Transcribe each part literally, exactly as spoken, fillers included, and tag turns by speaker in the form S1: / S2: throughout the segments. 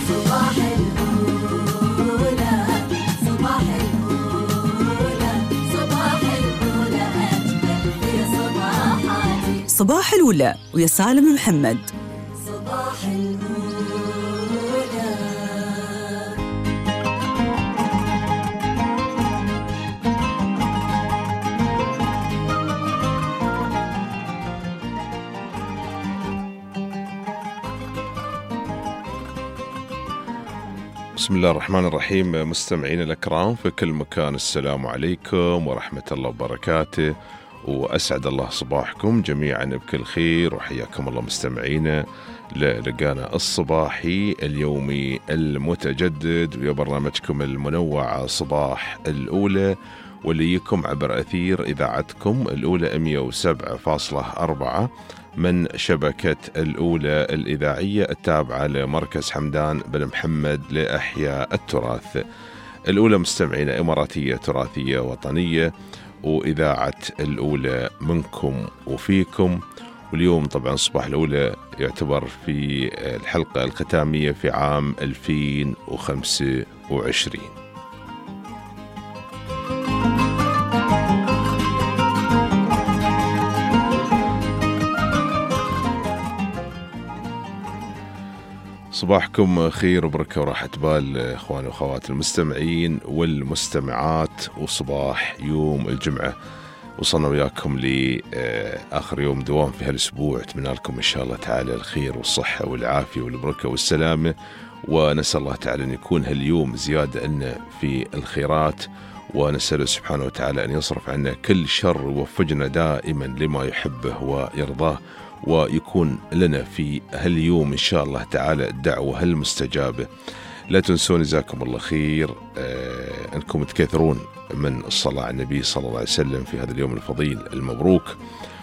S1: صباح الأولى صباح الأولى صباح الأولى أجمل في صباحاتي.
S2: صباح الأولى ويا سالم محمد.
S1: صباح الأولى.
S3: بسم الله الرحمن الرحيم. مستمعين الأكرام في كل مكان، السلام عليكم ورحمة الله وبركاته، وأسعد الله صباحكم جميعا بكل خير، وحياكم الله مستمعينا للقانا الصباحي اليومي المتجدد ويا برنامجكم المنوع صباح الأولى، واللي يكم عبر أثير إذاعتكم الأولى مئة وسبعة فاصلة أربعة من شبكة الأولى الإذاعية التابعة لمركز حمدان بن محمد لإحياء التراث. الأولى مستمعين إماراتية تراثية وطنية، وإذاعة الأولى منكم وفيكم. واليوم طبعا صباح الأولى يعتبر في الحلقة الختامية في عام ألفين وخمسة وعشرين. صباحكم خير وبركة وراحة بال إخواني وأخوات المستمعين والمستمعات، وصباح يوم الجمعة وصلنا وياكم لآخر يوم دوام في هالأسبوع. أتمنى لكم إن شاء الله تعالى الخير والصحة والعافية والبركة والسلامة، ونسأل الله تعالى أن يكون هاليوم زيادة لنا في الخيرات، ونسأل سبحانه وتعالى أن يصرف عنا كل شر ووفقنا دائما لما يحبه ويرضاه، ويكون لنا في هاليوم إن شاء الله تعالى الدعوة هالمستجابة. لا تنسون جزاكم الله خير آه أنكم تكثرون من الصلاة على النبي صلى الله عليه وسلم في هذا اليوم الفضيل المبروك،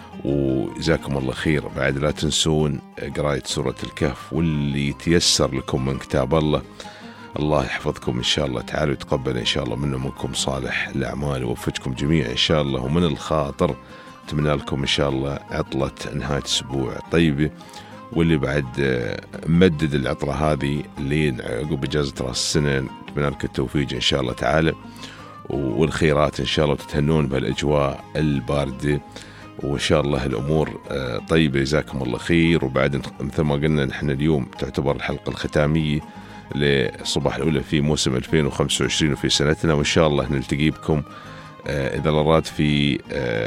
S3: وجزاكم الله خير. بعد لا تنسون قراءة سورة الكهف، واللي يتيسر لكم من كتاب الله الله يحفظكم إن شاء الله تعالى، ويتقبل إن شاء الله منه منكم صالح الأعمال، ووفقكم جميعا إن شاء الله. ومن الخاطر أتمنى لكم إن شاء الله عطلة نهاية أسبوع طيبة، واللي بعد مدد العطلة هذه لين عقب إجازة رأس السنة أتمنى لكم التوفيق إن شاء الله تعالى والخيرات إن شاء الله، وتتهنون بهالأجواء الباردة، وإن شاء الله الأمور طيبة جزاكم الله خير. وبعد مثل ما قلنا نحن اليوم تعتبر الحلقة الختامية لصباح الأولى في موسم ألفين وخمسة وعشرين وفي سنتنا، وإن شاء الله نلتقي بكم إذا الأراد في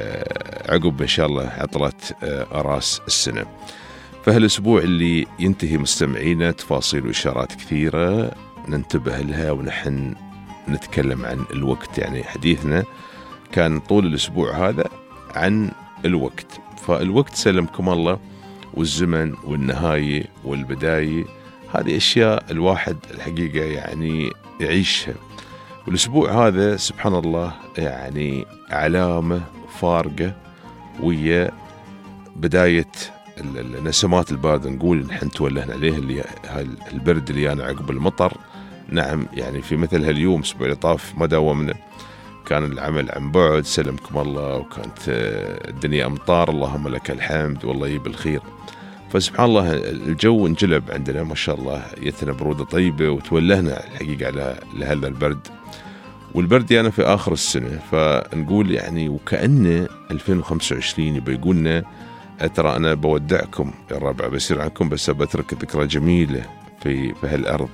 S3: عقب إن شاء الله عطلة أراس السنة. فهالأسبوع اللي ينتهي مستمعينا تفاصيل وإشارات كثيرة ننتبه لها، ونحن نتكلم عن الوقت. يعني حديثنا كان طول الأسبوع هذا عن الوقت، فالوقت سلمكم الله، والزمن والنهاية والبداية هذه أشياء الواحد الحقيقة يعني يعيشها. والأسبوع هذا سبحان الله يعني علامة فارقة ويا بداية النسمات الباردة، نقول نحن تولهنا عليه اللي البرد اللي أنا عقب المطر. نعم يعني في مثل هاليوم الأسبوع اللي طاف ما داومنا، كان العمل عن بعد سلمكم الله، وكانت الدنيا أمطار اللهم لك الحمد والله يجيب الخير. فسبحان الله الجو انجلب عندنا ما شاء الله، يتنا برودة طيبة، وتولهنا الحقيقة على لهذا البرد. والبرد يعني في آخر السنة، فنقول يعني وكأن ألفين وخمسة وعشرين يبقى يقولنا ترى أنا بودعكم يا الرابع بسير عنكم، بس بترك ذكرى جميلة في في هالأرض.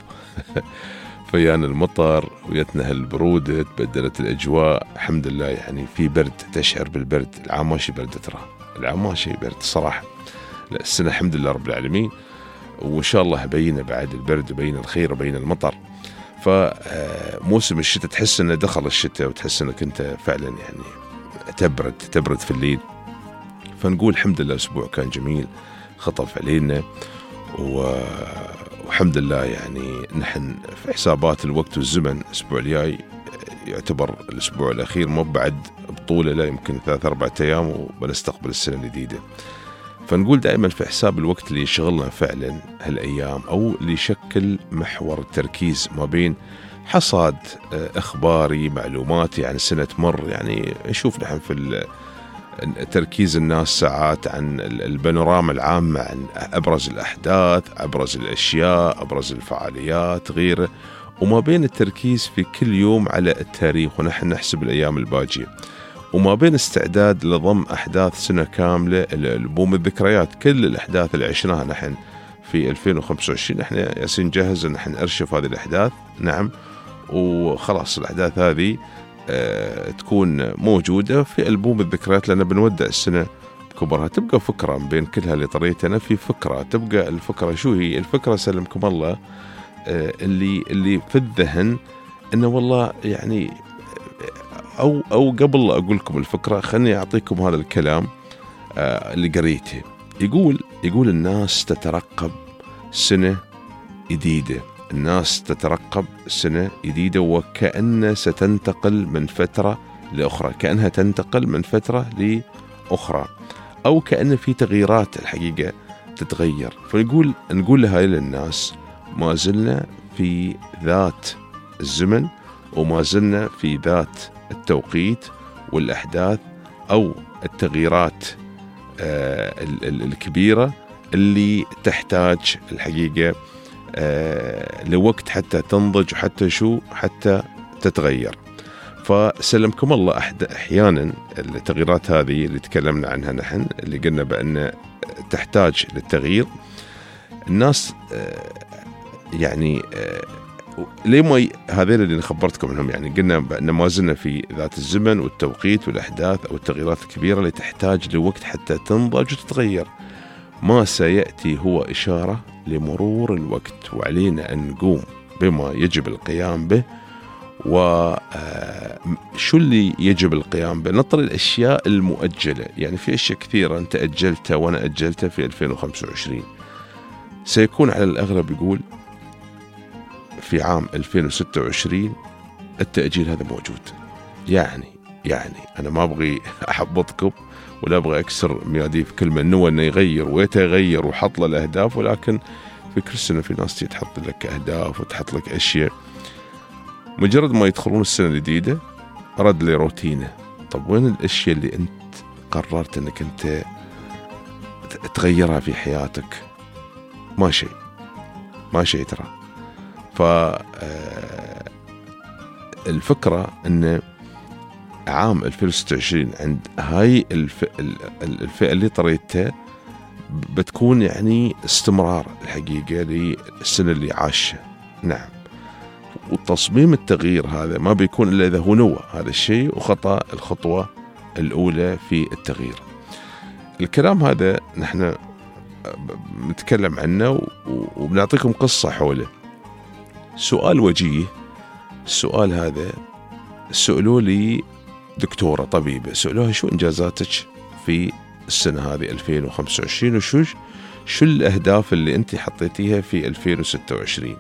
S3: فيان المطر ويتنا هالبرودة، تبدلت الأجواء الحمد لله. يعني في برد، تشعر بالبرد. العام ماشي برد، ترى العام ماشي برد صراحة، لا السنة الحمد لله رب العالمين، وإن شاء الله بينا بعد البرد وبين الخير وبين المطر. فموسم الشتاء تحس انه دخل الشتاء، وتحس انك انت فعلا يعني تبرد تبرد في الليل. فنقول الحمد لله اسبوع كان جميل خطف علينا، والحمد لله يعني نحن في حسابات الوقت والزمن الاسبوع الجاي يعتبر الاسبوع الاخير، مو بعد بطولة لا يمكن ثلاث اربعة ايام وبنستقبل السنة الجديدة. فنقول دائما في حساب الوقت اللي يشغلنا فعلا هالأيام، أو اللي يشكل محور التركيز ما بين حصاد إخباري معلوماتي عن سنة مر. يعني نشوف نحن في تركيز الناس ساعات عن البانوراما العامة، عن أبرز الأحداث، أبرز الأشياء، أبرز الفعاليات غيره، وما بين التركيز في كل يوم على التاريخ ونحن نحسب الأيام الباجية، وما بين استعداد لضم أحداث سنة كاملة لألبوم الذكريات. كل الأحداث اللي عشناها نحن في ألفين وخمسة وعشرين نحن ياسين جاهز أن نحن نرشف هذه الأحداث، نعم، وخلاص الأحداث هذه أه تكون موجودة في ألبوم الذكريات، لأن بنودع السنة بكبرها. تبقى فكرة بين كلها اللي طريتنا في فكرة، تبقى الفكرة شو هي الفكرة؟ سلمكم الله أه اللي اللي في الذهن إنه والله يعني، أو أو قبل لا أقول لكم الفكرة خلني أعطيكم هذا الكلام أه اللي قريته. يقول يقول الناس تترقب سنة جديدة، الناس تترقب سنة جديدة وكأنها ستنتقل من فترة لأخرى، كأنها تنتقل من فترة لأخرى، أو كأن في تغييرات الحقيقة تتغير. فيقول نقول لهاي للناس ما زلنا في ذات الزمن، وما زلنا في ذات التوقيت والأحداث أو التغييرات آه الكبيرة اللي تحتاج الحقيقة آه لوقت حتى تنضج وحتى شو حتى تتغير. فسلمكم الله أحيانا التغييرات هذه اللي تكلمنا عنها نحن، اللي قلنا بأن تحتاج للتغيير، الناس آه يعني آه ليه ما هذين اللي خبرتكم عنهم، يعني قلنا بأن ما زلنا في ذات الزمن والتوقيت والأحداث أو التغييرات الكبيرة اللي تحتاج لوقت حتى تنضج وتتغير. ما سيأتي هو إشارة لمرور الوقت، وعلينا أن نقوم بما يجب القيام به. وشو اللي يجب القيام به؟ نطر الأشياء المؤجلة، يعني في أشياء كثيرة أنت أجلتها وأنا أجلتها في ألفين وخمسة وعشرين، سيكون على الأغلب يقول في عام ألفين وستة وعشرين التأجيل هذا موجود. يعني يعني أنا ما أبغي أحبطكم ولا أبغى أكسر ميادي في كلمة إنه إنه يغير ويتغير وحط له الأهداف، ولكن في كل سنة في ناس تحط لك أهداف وتحط لك أشياء، مجرد ما يدخلون السنة الجديدة رد لي روتينه. طب وين الأشياء اللي أنت قررت إنك أنت تغيرها في حياتك؟ ما شيء ما شيء ترى. فالفكرة أن عام ألفين وستة وعشرين عند هاي الفئة اللي طريتها بتكون يعني استمرار الحقيقة للسنة اللي عاشها، نعم. وتصميم التغيير هذا ما بيكون إلا إذا هو نوى هذا الشيء وخطأ الخطوة الأولى في التغيير. الكلام هذا نحن نتكلم عنه وبنعطيكم قصة حوله. سؤال وجيه، السؤال هذا سألوا لي دكتورة طبيبة، سألوها شو إنجازاتك في السنة هذه ألفين وخمسة وعشرين، وشو شو الأهداف اللي أنت حطيتيها في ألفين وستة وعشرين؟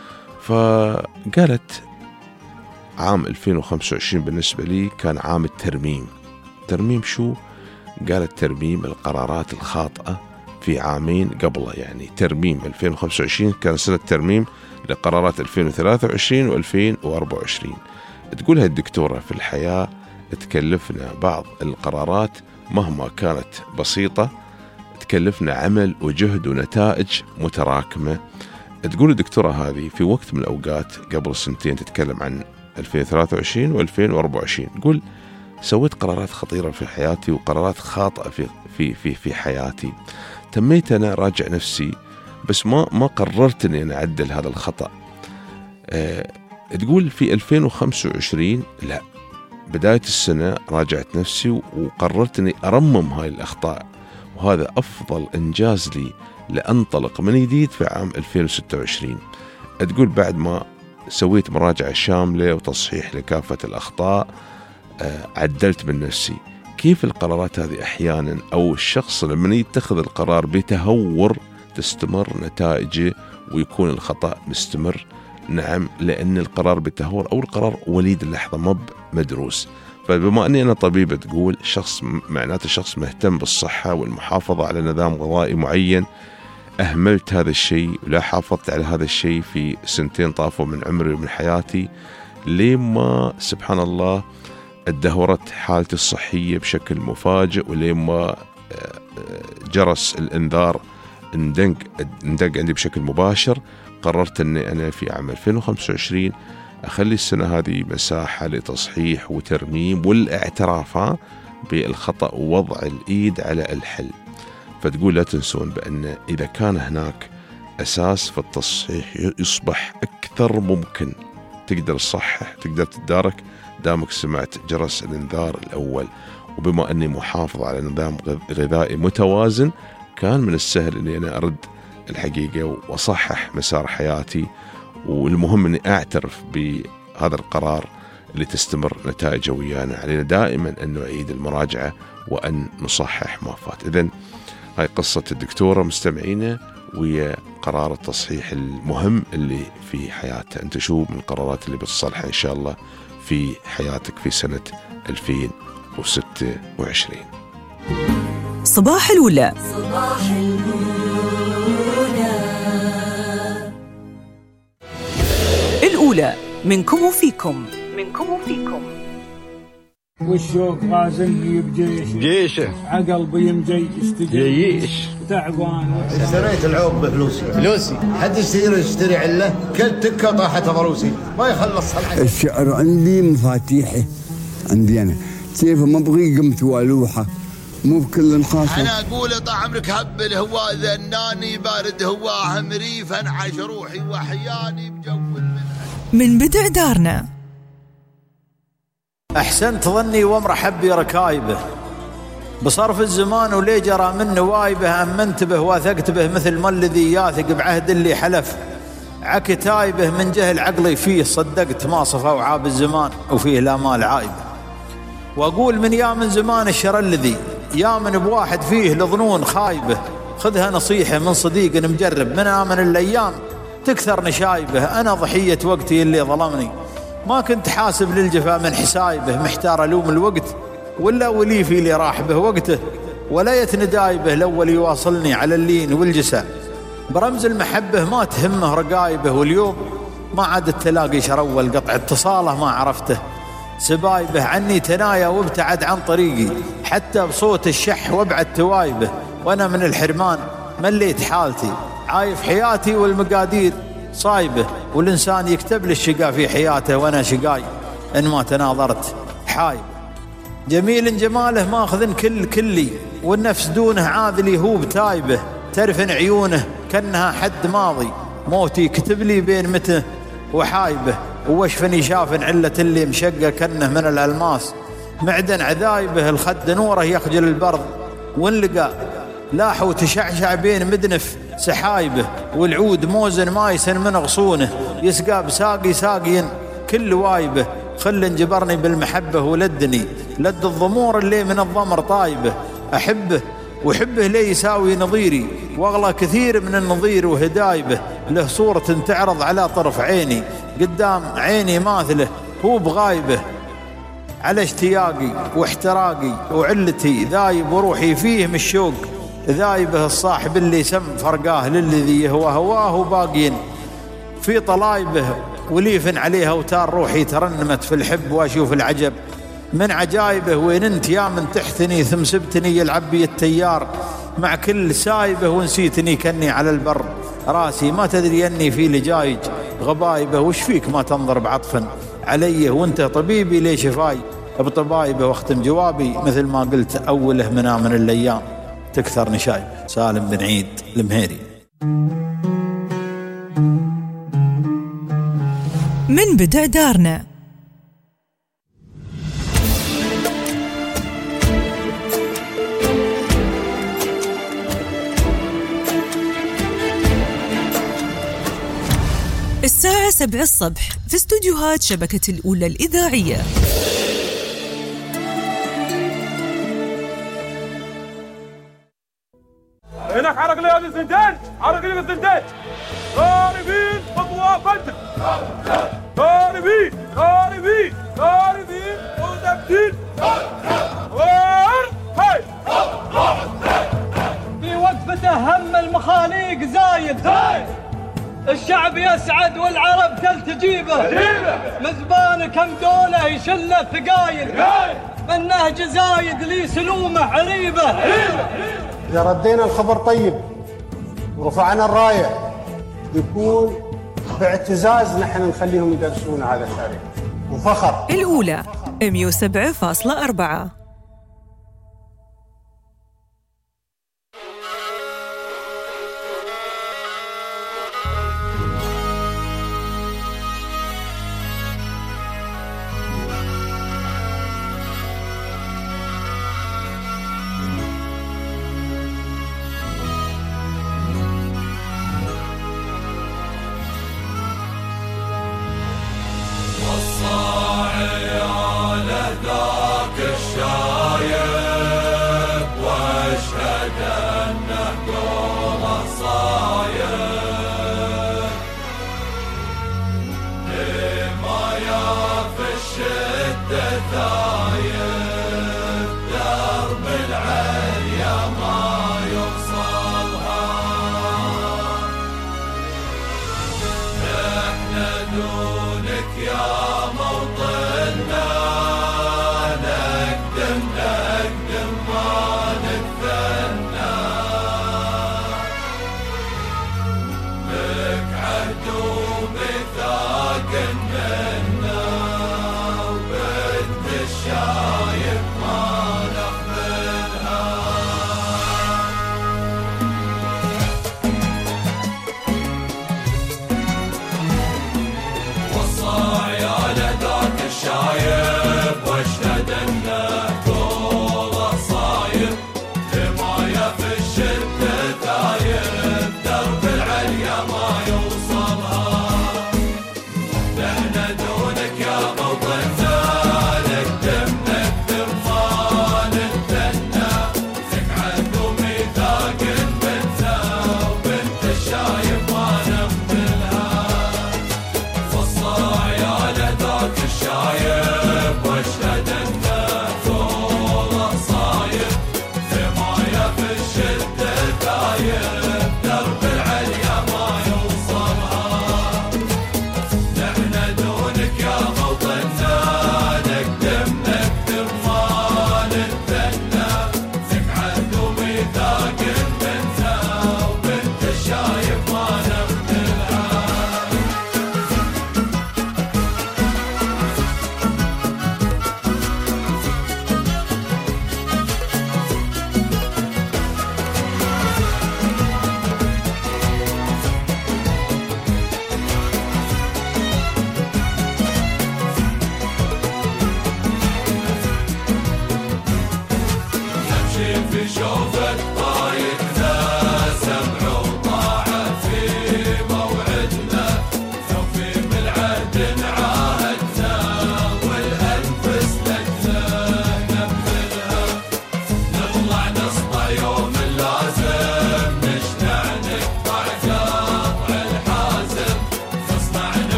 S3: فقالت عام ألفين وخمسة وعشرين بالنسبة لي كان عام الترميم. ترميم شو؟ قالت ترميم القرارات الخاطئة في عامين قبله، يعني ترميم ألفين وخمسة وعشرين كان سنة ترميم لقرارات ألفين وثلاثة وعشرين وألفين وأربعة وعشرين. تقولها الدكتورة في الحياة تكلفنا بعض القرارات مهما كانت بسيطة، تكلفنا عمل وجهد ونتائج متراكمة. تقول الدكتورة هذه في وقت من الأوقات قبل سنتين، تتكلم عن ألفين وثلاثة وعشرين وألفين وأربعة وعشرين، تقول سويت قرارات خطيرة في حياتي وقرارات خاطئة في في في في حياتي. تميت أنا راجع نفسي بس ما ما قررت إني أنا أعدل هذا الخطأ. أه تقول في ألفين وخمسة وعشرين لا، بداية السنة راجعت نفسي وقررت إني أرمم هاي الأخطاء، وهذا أفضل إنجاز لي لأنطلق من جديد في عام ألفين وستة وعشرين. تقول بعد ما سويت مراجعة شاملة وتصحيح لكافة الأخطاء أه عدلت من نفسي. كيف القرارات هذه أحيانا أو الشخص لما يتخذ القرار بتهور تستمر نتائجه ويكون الخطأ مستمر، نعم، لأن القرار بالتهور أو القرار وليد اللحظة مب مدروس. فبما أني أنا طبيبة تقول شخص معناته شخص مهتم بالصحة والمحافظة على نظام غذائي معين، أهملت هذا الشيء ولا حافظت على هذا الشيء في سنتين طافوا من عمري ومن حياتي، لما سبحان الله ادهورت حالتي الصحية بشكل مفاجئ، ولما جرس الإنذار اندق اندق عندي بشكل مباشر، قررت أني أنا في عام ألفين وخمسة وعشرين أخلي السنة هذه مساحة لتصحيح وترميم والاعتراف بالخطأ ووضع الإيد على الحل. فتقول لا تنسون بأن إذا كان هناك أساس فالتصحيح يصبح أكثر ممكن. تقدر تصحح، تقدر تتدارك دامك سمعت جرس الإنذار الأول. وبما أني محافظ على نظام غذائي متوازن، كان من السهل أني أنا أرد الحقيقة وأصحح مسار حياتي، والمهم أني أعترف بهذا القرار اللي تستمر نتائجه ويانا. علينا دائما أن نعيد المراجعة وأن نصحح ما فات. إذن هاي قصة الدكتورة مستمعينا ويا قرار التصحيح المهم اللي في حياتها. أنت شو من القرارات اللي بتصلحها إن شاء الله في حياتك في سنة ألفين وستة وعشرين؟
S2: صباح الولا.
S1: صباح الولا.
S2: الأولى منكم وفيكم، منكم وفيكم.
S4: والشوق غازلني بجيش
S5: جيشه
S4: عقل بيمجي
S5: جيش
S4: تعبان.
S6: اشتريت العوب بفلوسي فلوسي حد يشتري يشتري عله كل تكه طاحت ضروسي ما يخلص صنعتي.
S7: الشعر عندي مفاتيحي عندي انا كيف ما ابغي قمت والوحه مو بكل خاصه.
S6: انا اقول طال عمرك هبل هو ذناني بارد هو همريفا عاش روحي وحياني بجو منها.
S8: من بدء دارنا
S5: أحسنت ظني ومرحب بركايبه بصرف الزمان ولي جرى من نوايبه. أمنت به واثقت به مثل ما الذي ياثق بعهد اللي حلف عكتايبه. من جهل عقلي فيه صدقت ما صفى وعاب الزمان وفيه لا مال عايبه. وأقول من يا من زمان الشر الذي يا من بواحد فيه لظنون خايبه. خذها نصيحة من صديق مجرب من آمن الأيام تكثر نشايبه. أنا ضحية وقتي اللي ظلمني ما كنت حاسب للجفا من حسايبه. محتار ألوم الوقت ولا ولي في اللي راح به وقته ولا يتندايبه. الأول يواصلني على اللين والجسا برمز المحبة ما تهمه رقايبه. واليوم ما عاد التلاقي شرول قطع اتصاله ما عرفته. سبايبه عني تنايا وابتعد عن طريقي حتى بصوت الشح وابعد توايبه. وأنا من الحرمان مليت حالتي عايف حياتي والمقادير صايبه. والإنسان يكتب لي الشقا في حياته وأنا شقاي إن ما تناظرت حايب. جميل جماله ماخذ كل كلي والنفس دونه عاذلي هو بتايبه. ترفن عيونه كأنها حد ماضي موتي كتب لي بين مته وحايبه. ووشفني شافن علة اللي مشقة كأنه من الألماس معدن عذايبه. الخد نوره يخجل البرد ونلقى لاح وتشعشع بين مدنف سحايبه. والعود موزن مايسن من غصونه يسقى بساقي ساقين كل وايبه. خل جبرني بالمحبة ولدني لد الضمور اللي من الضمر طايبه. أحبه وحبه لي يساوي نظيري واغلى كثير من النظير وهدايبه. له صورة تعرض على طرف عيني قدام عيني ماثله هو بغايبه. على اشتياقي واحتراقي وعلتي ذايب وروحي فيه من الشوق ذايبه. الصاحب اللي سم فرقاه للذي هو هواه وباقين في طلايبه. وليف عليها وتار روحي ترنمت في الحب واشوف العجب من عجايبه. وين انت يا من تحتني ثم سبتني يلعب بي التيار مع كل سايبه. ونسيتني كني على البر راسي ما تدري اني في لجايج غبايبه. وش فيك ما تنظر بعطفا علي وانت طبيبي ليش شفاي بطبايبه. واختم جوابي مثل ما قلت اوله من آمن الايام تكثر نشايب. سالم بن عيد المهيري.
S8: من بدء دارنا الساعة سبع الصبح في استوديوهات شبكة الأولى الإذاعية.
S9: هناك عرق لي هذه الثنتين، عرق لي الثنتين. ضاربين خطوة بدر. ضاربين ضاربين ضاربين وثابتين. وار هاي.
S10: في وقفته هم المخاليق زايد. هاي. الشعب يسعد والعرب تلتجيبه مزبان كم دولة يشل الثقايل بالنهج زايد لي سلومه عريبة.
S11: إذا ردينا الخبر طيب ورفعنا الراية يكون باعتزاز نحن نخليهم يدرسون هذا التاريخ وفخر.
S8: الأولى مية وسبعة فاصلة أربعة.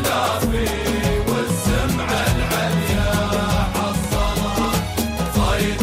S12: طيب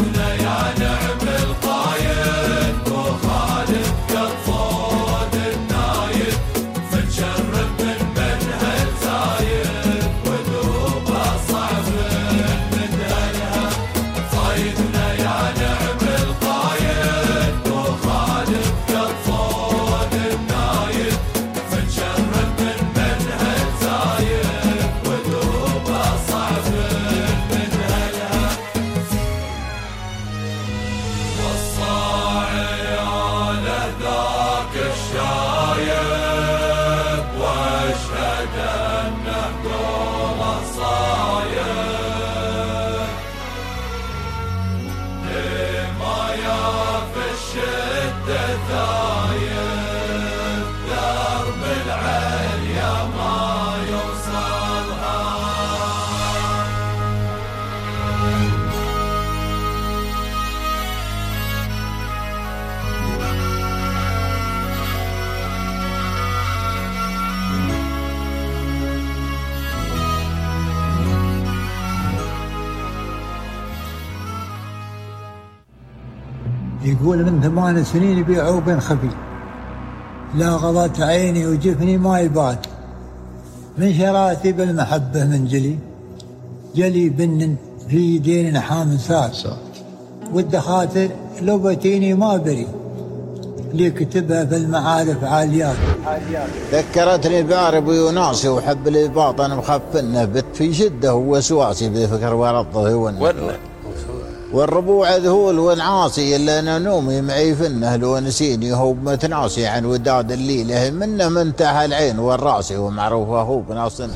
S12: يقول من ثمان سنين يبيعوا بين خفي، لا غلط عيني وجفني ما يبات، من شراتي بالمحبة من جلي، جلي بن في يدين نحام ساس، والدخاتر لو بتيني ما بري، اللي كتبها في المعارف عاليات.
S13: ذكرتني بعرب وناسي وحب الباطن مخفنه، بت في شده ووسواسي بفكر ورطه والنه، والربوع ذهول ونعاسي الا انا نومي معي فنه، لو نسيني هو متناسي عن وداد الليله، منه منتهى العين والراسي ومعروفه هو بناصن.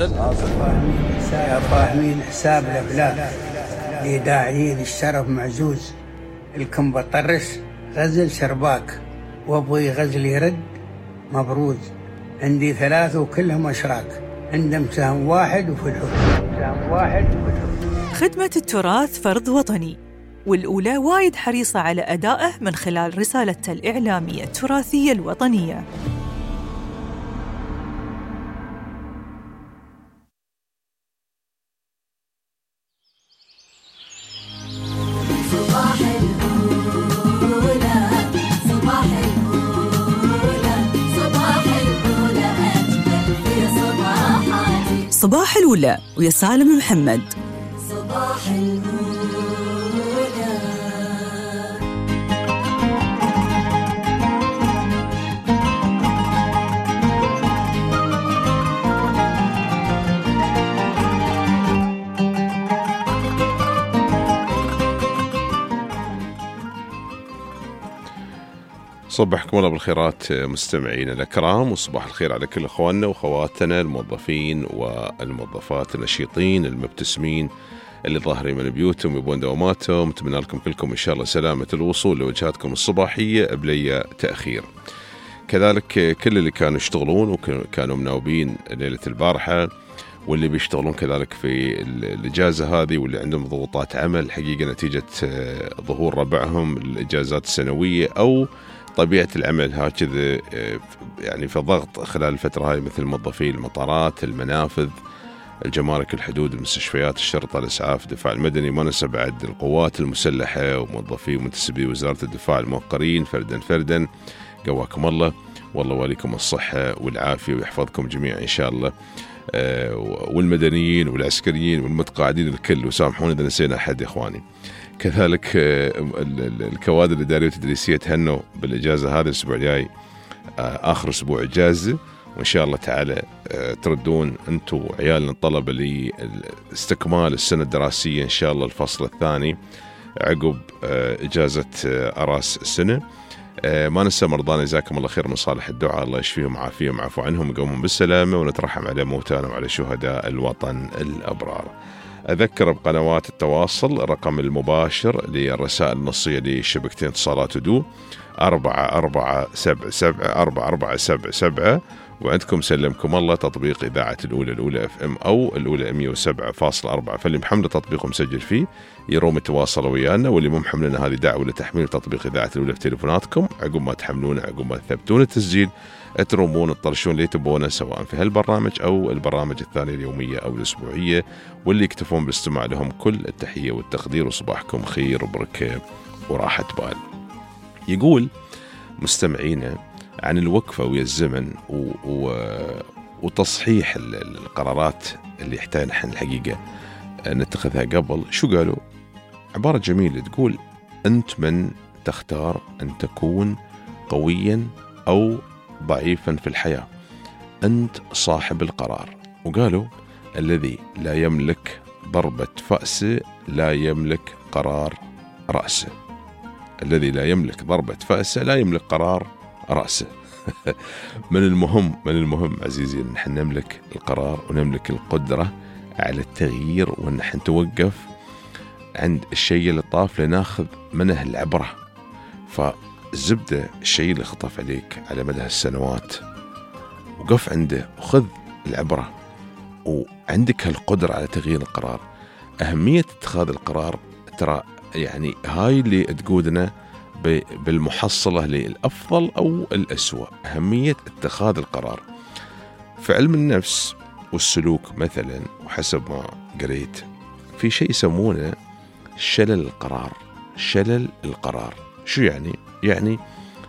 S14: فاهمين حساب الافلاك اللي داعيين الشرف معزوز، الكم بطرس غزل شرباك، وابغي غزل يرد مبروز، عندي ثلاث وكلهم اشراك، عندهم سهم واحد وفي الحب سهم واحد وفي الحب.
S8: خدمة التراث فرض وطني، والأولى وايد حريصة على أدائه من خلال رسالته الإعلامية التراثية الوطنية. صباح الأولى ويا سالم محمد.
S1: صباح الأولى.
S3: صبحكم الله بالخيرات مستمعين الأكرام، وصباح الخير على كل أخواننا وأخواتنا الموظفين والموظفات النشيطين المبتسمين اللي ظاهرين من بيوتهم يبون دواماتهم. نتمنى لكم كلكم إن شاء الله سلامة الوصول لوجهاتكم الصباحية بلي تأخير. كذلك كل اللي كانوا يشتغلون وكانوا مناوبين ليلة البارحة، واللي بيشتغلون كذلك في الإجازة هذه، واللي عندهم ضغوطات عمل حقيقة نتيجة ظهور ربعهم الإجازات السنوية أو طبيعة العمل هكذا، يعني في ضغط خلال الفترة هاي، مثل موظفي المطارات، المنافذ، الجمارك، الحدود، المستشفيات، الشرطة، الإسعاف، الدفاع المدني، ما ننسى بعد القوات المسلحة وموظفي ومنتسبي وزارة الدفاع الموقرين فردا فردا. قواكم الله، والله واليكم الصحة والعافية ويحفظكم جميعا إن شاء الله، والمدنيين والعسكريين والمتقاعدين الكل، وسامحون إذا نسينا أحد يا إخواني. كذلك الكوادر الإدارية والتدريسية تهنوا بالإجازة هذا الأسبوع الجاي، آخر أسبوع إجازة، وإن شاء الله تعالى تردون أنتوا عيالنا الطلبة لاستكمال السنة الدراسية إن شاء الله الفصل الثاني عقب إجازة أراس السنة. ما ننسى مرضانا جزاكم الله خير من صالح الدعاء، الله يشفيهم وعافيهم وعفو عنهم ويقومهم بالسلامة، ونترحم على موتانا وعلى شهداء الوطن الأبرار. أذكر بقنوات التواصل، الرقم المباشر للرسائل النصية لشبكتين اتصالات ودو أربعة أربعة سبعة سبعة أربعة أربعة سبعة سبعة، وعندكم سلمكم الله تطبيق إذاعة الأولى الأولى اف ام أو الأولى مية وسبعة فاصلة أربعة، فاللي محمل تطبيق مسجل فيه يروم يتواصل ويانا، واللي مو محملنا هذه دعوة لتحميل تطبيق إذاعة الأولى في تليفوناتكم، عقب ما تحملونه عقب ما تثبتون التسجيل ترومون تطرشون اللي تبونه سواء في هالبرنامج أو البرامج الثانية اليومية أو الأسبوعية، واللي يكتفون بالاستماع لهم كل التحية والتقدير، وصباحكم خير وبركة وراحة بال. يقول مستمعينا عن الوقفة ويا الزمن و... و... وتصحيح القرارات اللي يحتاج نحن الحقيقة نتخذها قبل. شو قالوا؟ عبارة جميلة تقول: أنت من تختار أن تكون قويا أو ضعيفا في الحياة، أنت صاحب القرار. وقالوا: الذي لا يملك ضربة فأس لا يملك قرار رأسه. الذي لا يملك ضربة فأس لا يملك قرار رأسه. من المهم من المهم عزيزي أن نحن نملك القرار ونملك القدرة على التغيير، وأن نحن توقف عند الشيء اللي طاف لناخذ منه العبرة. فالزبدة الشيء اللي خطف عليك على مدى السنوات وقف عنده وخذ العبرة، وعندك هالقدرة على تغيير القرار. أهمية اتخاذ القرار ترى يعني هاي اللي تقودنا بالمحصلة للأفضل أو الأسوأ. أهمية اتخاذ القرار في علم النفس والسلوك مثلا، وحسب ما قريت في شيء يسمونه شلل القرار. شلل القرار شو يعني؟ يعني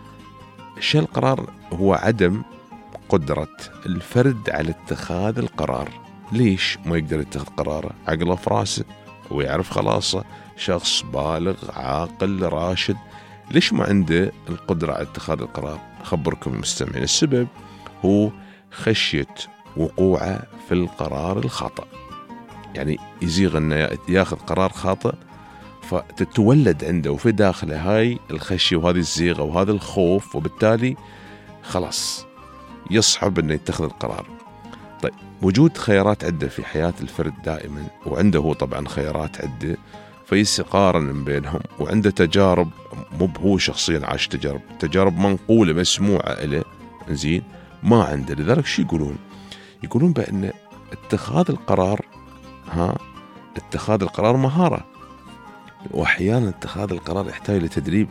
S3: شل القرار هو عدم قدرة الفرد على اتخاذ القرار. ليش ما يقدر يتخذ قراره؟ عقله في راسه ويعرف خلاصه، شخص بالغ عاقل راشد، ليش ما عنده القدرة على اتخاذ القرار؟ أخبركم المستمعين، السبب هو خشية وقوعه في القرار الخاطئ. يعني يزيغ أنه ياخذ قرار خاطئ، فتتولد عنده وفي داخله هاي الخشية وهذه الزيغة وهذا الخوف، وبالتالي خلاص يصعب أنه يتخذ القرار. طيب، وجود خيارات عدة في حياة الفرد دائما، وعنده هو طبعا خيارات عدة، فيقارن بينهم، وعنده تجارب، مو هو شخصيا عاش تجارب تجارب منقولة مسموعة له، زين ما عنده. لذلك شو يقولون؟ يقولون بأن اتخاذ القرار ها اتخاذ القرار مهارة، وأحيانا اتخاذ القرار يحتاج لتدريب.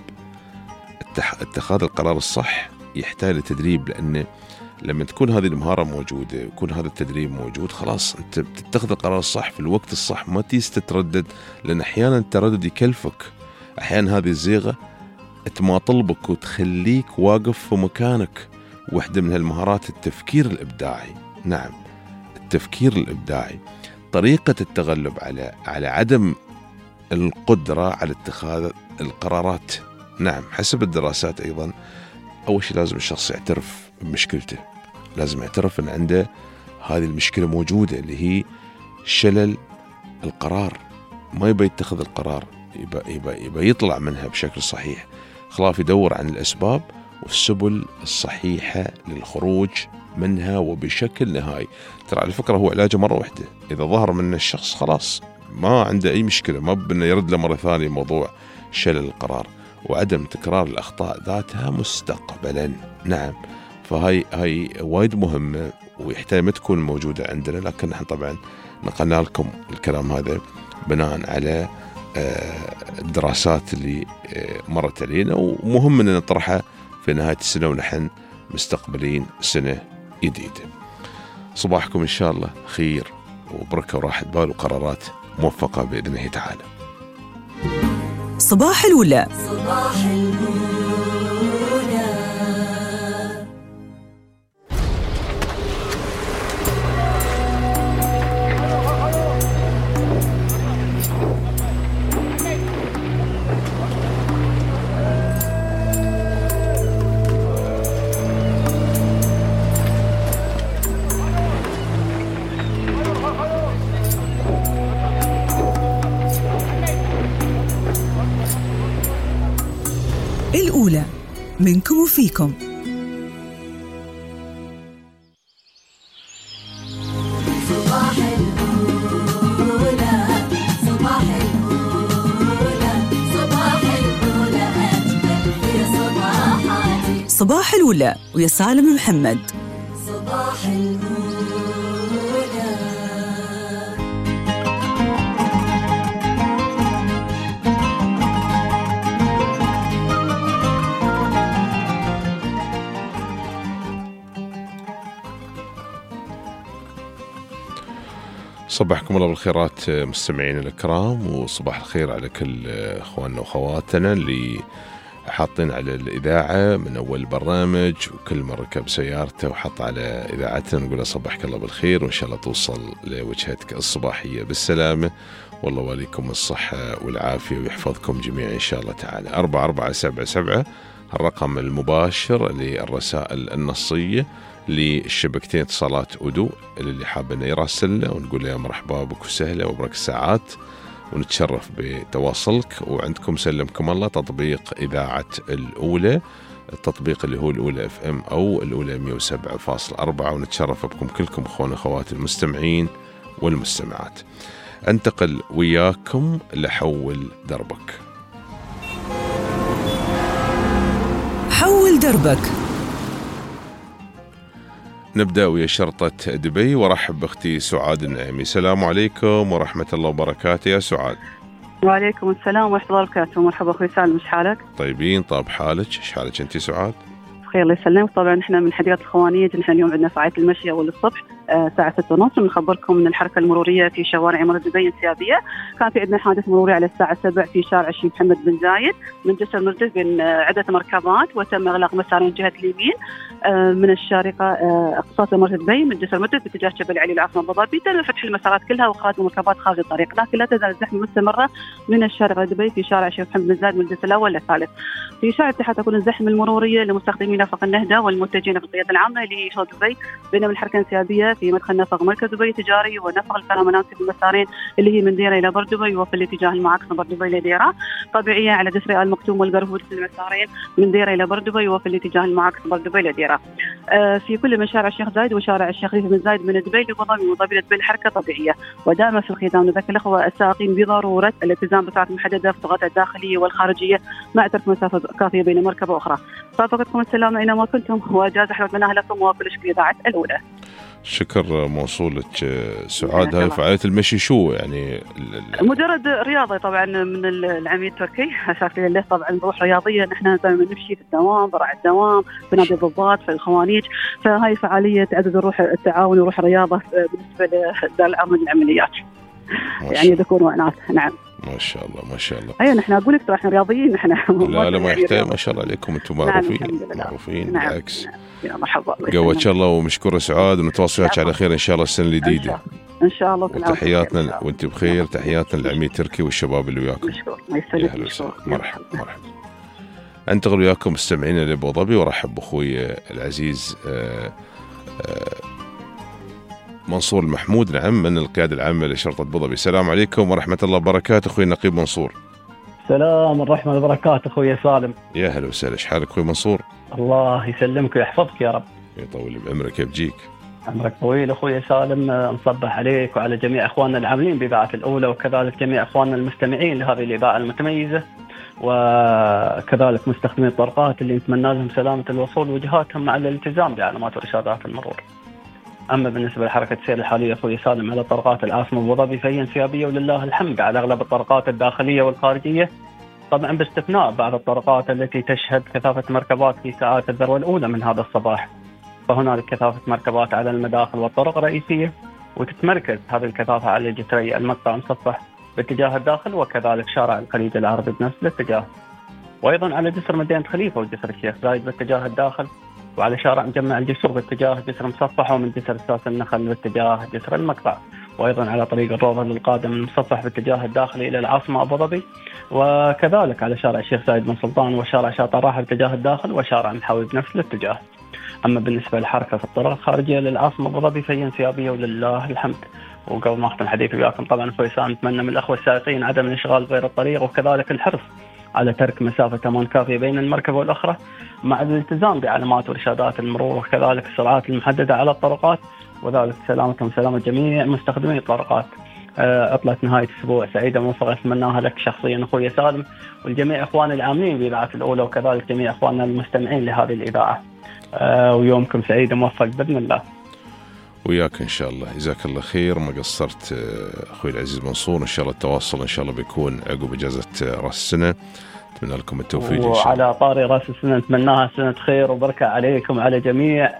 S3: اتخاذ القرار الصح يحتاج لتدريب، لأن لما تكون هذه المهارة موجودة ويكون هذا التدريب موجود، خلاص أنت بتتخذ القرار الصح في الوقت الصح، ما تستتردد. لأن أحيانا التردد يكلفك، أحيانا هذه الزيغة تماطلبك وتخليك واقف في مكانك. واحدة من هالمهارات التفكير الإبداعي. نعم، التفكير الإبداعي، طريقة التغلب على على عدم القدرة على اتخاذ القرارات. نعم، حسب الدراسات أيضا، أول شيء لازم الشخص يعترف بمشكلته، لازم يعترف أن عنده هذه المشكلة موجودة، اللي هي شلل القرار، ما يبقى يتخذ القرار، يبقى, يبقى, يبقى يطلع منها بشكل صحيح. خلاف يدور عن الأسباب والسبل الصحيحة للخروج منها وبشكل نهائي. ترى على فكرة هو علاجه مرة واحدة، إذا ظهر من الشخص خلاص ما عنده أي مشكلة، ما بدنا يرد له مرة ثانية موضوع شلل القرار وعدم تكرار الأخطاء ذاتها مستقبلا. نعم، فهاي هاي وايد مهمة ويحتاج ما تكون موجودة عندنا، لكن نحن طبعا نقلنا لكم الكلام هذا بناء على الدراسات اللي مرت علينا، ومهم أن نطرحها في نهاية السنة ونحن مستقبلين سنة جديدة. صباحكم إن شاء الله خير وبركة وراحة بال وقرارات موفقة بإذن الله تعالى.
S2: صباح الأولى.
S1: صباح الأولى.
S2: الأولى منكم وفيكم.
S1: صباح الأولى. صباح الأولى. صباح الأولى أجمل في صباحاتي.
S2: صباح الأولى ويا سالم محمد.
S1: صباح الأولى.
S3: صباحكم الله بالخيرات مستمعين الكرام، وصباح الخير على كل اخواننا واخواتنا اللي حاطين على الاذاعه من اول برنامج، وكل مره ركب سيارته وحط على اذاعتنا نقول له صباحك الله بالخير، وان شاء الله توصل لوجهتك الصباحيه بالسلامه، والله واليكم الصحه والعافيه ويحفظكم جميعا ان شاء الله تعالى. أربعة أربعة سبعة سبعة الرقم المباشر للرسائل النصيه للشبكتين اتصالات أودو، اللي حاب انه يراسلنا ونقول له يا مرحبا بك وسهلا وبرك الساعات، ونتشرف بتواصلك. وعندكم سلمكم الله تطبيق إذاعة الأولى، التطبيق اللي هو الأولى اف ام أو الأولى مية وسبعة فاصلة أربعة، ونتشرف بكم كلكم اخوان اخوات المستمعين والمستمعات. انتقل وياكم لحول دربك.
S2: حول دربك.
S3: نبدأ ويا شرطة دبي، ورحب بأختي سعاد النعيمي. السلام عليكم ورحمة الله وبركاته يا سعاد.
S15: وعليكم السلام ورحمة الله وبركاته. مرحبا أخوي سالم، إيش حالك؟
S3: طيبين، طاب حالك، إيش حالك أنت سعاد؟
S15: بخير الله يسلمك. طبعا إحنا من حديقة الخوانية، نحن اليوم عندنا فعالية المشي أول الصبح، الساعة ستة ونص. نخبركم من الحركة المرورية في شوارع إمارة دبي انسيابية. كان في عندنا حادث مروري على الساعة سبع في شارع الشيخ محمد بن زايد من جسر مرتز بين عدة مركبات، وتم إغلاق مسارين جهة اليمين من الشارقة اقتصاد إمارة دبي من جسر مرتز باتجاه جبل علي العاصمة أبو ظبي. تم فتح المسارات كلها وخارج المركبات خارج الطريق، لكن لا تزال الزحمة مستمرة من الشارقة دبي في شارع الشيخ محمد بن زايد من الجسر الأول للثالث. في شارع الاتحاد تكون الزحمة المرورية لمستخدمي نفق النهدة والمتجهين في القيادة العامة لشوط دبي، بينما الحركة انسيابية في مدخل نفق مركز دبي تجاري ونفق الفرامناسي في المسارين اللي هي من ديرة إلى بر دبي وفي الاتجاه المعاكس من بر دبي لديرة طبيعية على جسر آل مكتوم والقرهود في المسارين من ديرة إلى بر دبي وفي الاتجاه المعاكس من بر دبي لديرة. آه في كل من شارع الشيخ زايد وشارع الشيخ خليفة بن زايد من دبي لأبو ظبي وظبي دبي الحركة طبيعية ودائما في الختام. نذكر الأخوة السائقين بضرورة الالتزام بساعات محددة في الطرقات الداخلية والخارجية مع ترك مسافة كافية بين مركبة أخرى. فاتقتكم السلامة أينما كنتم، وجاز أحمد منها لكم وكل شكر إذاعة الأولى.
S3: شكر موصولك سعاد. هاي فعالية المشي شو يعني؟
S15: مجرد رياضة طبعا من العميد التركي أساس له طبعا روح رياضية. نحن دائما نمشي في الدوام برع الدوام في نادي الضباط في الخوانيج، فهاي فعالية تعزز الروح التعاون وروح الرياضة بالنسبة لدار الأمن للعمليات يعني ذكور وإناث. نعم
S3: ما شاء الله ما شاء الله.
S15: ايوه نحن اقول لك احنا رياضيين نحن.
S3: لا لا ما يحتاج، ما شاء الله عليكم انتم معروفين.
S15: نعم
S3: معروفين
S15: نعم.
S3: بالعكس.
S15: يا مرحبا
S3: قوة ان شاء الله ومشكورة سعاد، ونتواصل وياك على خير ان شاء الله السنة الجديدة
S15: ان شاء الله.
S3: وتحياتنا وانت بخير، تحياتنا للعميد تركي والشباب اللي وياكم.
S15: مشكور ما يسلمك.
S3: مرحبا مرحبا. انتقل وياكم مستمعينا لابو ظبي وارحب باخوي العزيز آآ آآ منصور المحمود، نعم، من القيادة العامة لشرطة أبو ظبي. السلام عليكم ورحمة الله وبركاته أخوي النقيب منصور.
S16: السلام الرحمة والبركاته أخوي سالم.
S3: يا هلا وسهلا، ايش حالك أخوي منصور؟
S16: الله يسلمك ويحفظك يا رب.
S3: يطول بعمرك. كيف جيك؟
S16: عمرك طويل أخوي سالم. نصبح عليك وعلى جميع أخواننا العاملين بإذاعة الأولى، وكذلك جميع أخواننا المستمعين لهذه الإذاعة المتميزة، وكذلك مستخدمي الطرقات اللي نتمنى لهم سلامة الوصول وجهاتهم مع الالتزام بعلامات ورشادات المرور. أما بالنسبة لحركة السير الحالية أخوي سالم على طرقات العاصمة أبو ظبي فهي انسيابية ولله الحمد على أغلب الطرقات الداخلية والخارجية، طبعا باستثناء بعض الطرقات التي تشهد كثافة مركبات في ساعات الذروة الأولى من هذا الصباح، فهنالك كثافة مركبات على المداخل والطرق الرئيسية، وتتمركز هذه الكثافة على جسري المقطع المصفح باتجاه الداخل، وكذلك شارع الخليج العربي بنفس الاتجاه، وأيضا على جسر مدينة خليفة وجسر الشيخ زايد باتجاه الداخل، وعلى شارع مجمع الجسر باتجاه جسر مصفح، ومن جسر اساس النخل باتجاه جسر المقطع، وايضا على طريق الروضه للقادم المصفح باتجاه الداخلي الى العاصمه ابو ظبي، وكذلك على شارع الشيخ زايد بن سلطان وشارع شاطئ الراحه باتجاه الداخل، وشارع محاوي بنفس الاتجاه. اما بالنسبه للحركه في الطرق الخارجيه للعاصمه ابو ظبي فهي انسيابيه ولله الحمد. وقبل ما اختم حديثي وياكم طبعا اخوي سام نتمنى من الاخوه السائقين عدم الاشغال غير الطريق، وكذلك الحرص على ترك مسافة أمان كافية بين المركبة والأخرى مع الالتزام بعلامات ورشادات المرور، وكذلك السرعات المحددة على الطرقات، وذلك سلامتهم وسلامة جميع مستخدمي الطرقات. عطلة نهاية أسبوع سعيدة موفقة أتمناها لك شخصيا أخوي سالم والجميع إخواني العاملين بإذاعة الأولى، وكذلك جميع إخواننا المستمعين لهذه الإذاعة، ويومكم سعيد وموفق بإذن الله.
S3: وياك إن شاء الله. جزاك الله خير، ما قصرت أخوي العزيز منصور. إن شاء الله التواصل إن شاء الله بيكون عقب إجازة رأس السنة، أتمنى لكم التوفيق إن شاء الله.
S16: وعلى طاري رأس السنة نتمناها سنة خير وبركة عليكم وعلى جميع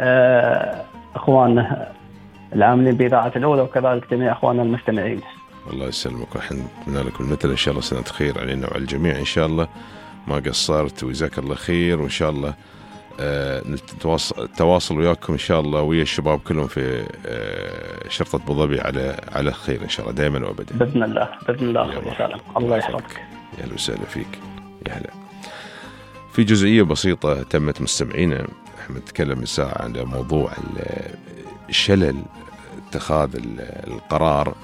S16: أخواننا العاملين بإذاعة الأولى، وكذلك جميع أخواننا المستمعين.
S3: الله يسلمك، ونحن نتمنى لكم المثل إن شاء الله، سنة خير علينا وعلى الجميع إن شاء الله. ما قصرت وجزاك الله خير، وإن شاء الله آه نتواصل التواصل وياكم ان شاء الله ويا الشباب كلهم في آه شرطة أبو ظبي على على خير ان شاء الله دائما وابدا
S16: باذن الله. باذن الله اخوي سالم، الله يحفظك.
S3: يا اهلا وسهلا فيك. يا هلا. في جزئيه بسيطه تمت مستمعينا، احنا نتكلم الساعه عن موضوع الشلل اتخاذ القرار،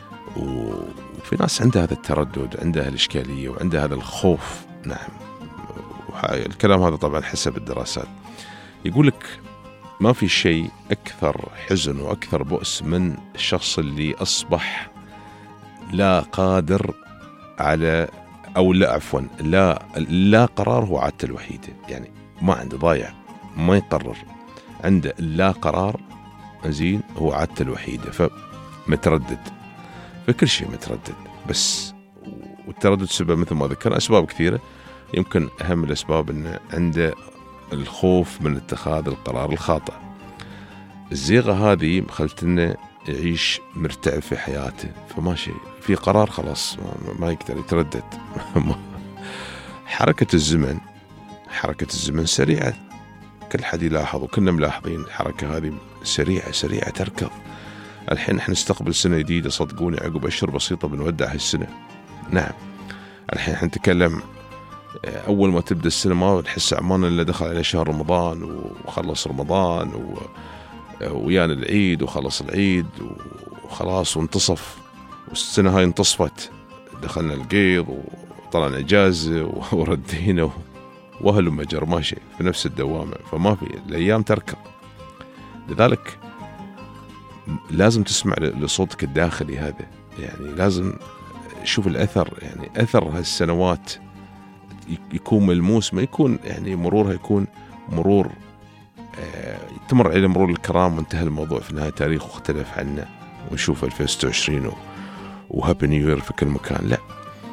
S3: وفي ناس عندها هذا التردد، عندها الاشكاليه، وعندها هذا الخوف. نعم، الكلام هذا طبعا حسب الدراسات. يقول لك ما في شيء أكثر حزن وأكثر بؤس من الشخص اللي أصبح لا قادر على أو لا عفوا لا لا قرار هو عادته الوحيدة، يعني ما عنده، ضايع، ما يقرر، عنده لا قرار زين هو عادته الوحيدة، فمتردد في كل شيء، متردد بس. والتردد سبب مثل ما ذكر أسباب كثيرة، يمكن أهم الأسباب أنه عنده الخوف من اتخاذ القرار الخاطئ. الزيغة هذه خلتنا يعيش مرتعب في حياته، فماشي في قرار خلاص ما يقدر يتردد. حركة الزمن حركة الزمن سريعة، كل حد يلاحظ وكنا ملاحظين الحركة هذه سريعة سريعة تركض. الحين احنا نستقبل سنة جديدة، صدقوني عقب أشهر بسيطة بنودع هالسنة. نعم الحين احنا نتكلم أول ما تبدأ السنة ما نحس عمان إلا دخل على شهر رمضان وخلص رمضان و... ويانا العيد وخلص العيد وخلاص وانتصف، والسنة هاي انتصفت، دخلنا القيض وطلعنا إجازة وردينا وهلو مجر ماشي في نفس الدوامة، فما في الأيام تركض. لذلك لازم تسمع لصوتك الداخلي هذا، يعني لازم شوف الأثر، يعني أثر هالسنوات يكون ملموس، ما يكون يعني مرورها يكون مرور آه تمر على مرور الكرام وانتهى الموضوع في نهاية تاريخ واختلف عنه ونشوف ألفين وستة وعشرين وهابي نيو يير في كل مكان. لا،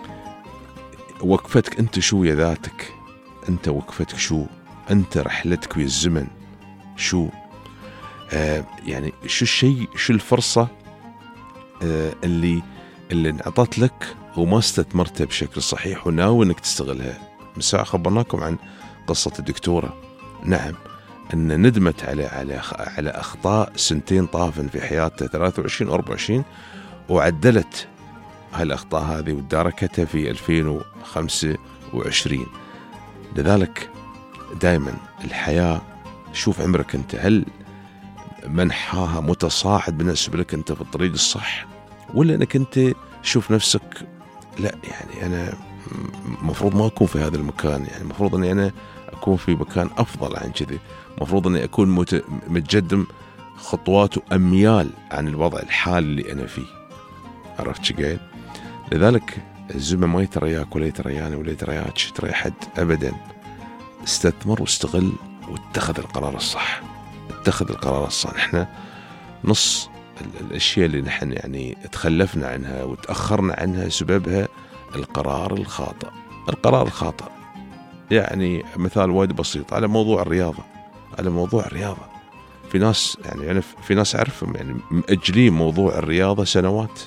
S3: وقفتك أنت شو يا ذاتك، أنت وقفتك شو، أنت رحلتك ويا الزمن شو، آه يعني شو الشيء، شو الفرصة آه اللي اللي انعطت لك وما استثمرتها بشكل صحيح وناوي انك تستغلها. من ساعة خبرناكم عن قصة الدكتورة، نعم ان ندمت على على على اخطاء سنتين طافن في حياتها ثلاثة وعشرين وأربعة وعشرين، وعدلت هالاخطاء هذه وتداركتها في ألفين وخمسة وعشرين. لذلك دائما الحياة شوف عمرك انت، هل منحاها متصاعد بالنسبة لك انت في الطريق الصح، ولا انك انت شوف نفسك لا يعني انا مفروض ما اكون في هذا المكان، يعني مفروض اني انا اكون في مكان افضل عن كذي، مفروض اني اكون مت... متقدم خطوات واميال عن الوضع الحالي اللي انا فيه. عرفت شو قايل؟ لذلك الزمن ما يترياك ولا يترياني ولا يترياك ترى حد ابدا. استثمر واستغل واتخذ القرار الصح، اتخذ القرار الصح. احنا نص الاشياء اللي نحن يعني تخلفنا عنها وتاخرنا عنها سببها القرار الخاطئ. القرار الخاطئ يعني مثال وايد بسيط على موضوع الرياضه، على موضوع الرياضه في ناس يعني انا في ناس اعرفهم يعني مأجلين موضوع الرياضه سنوات.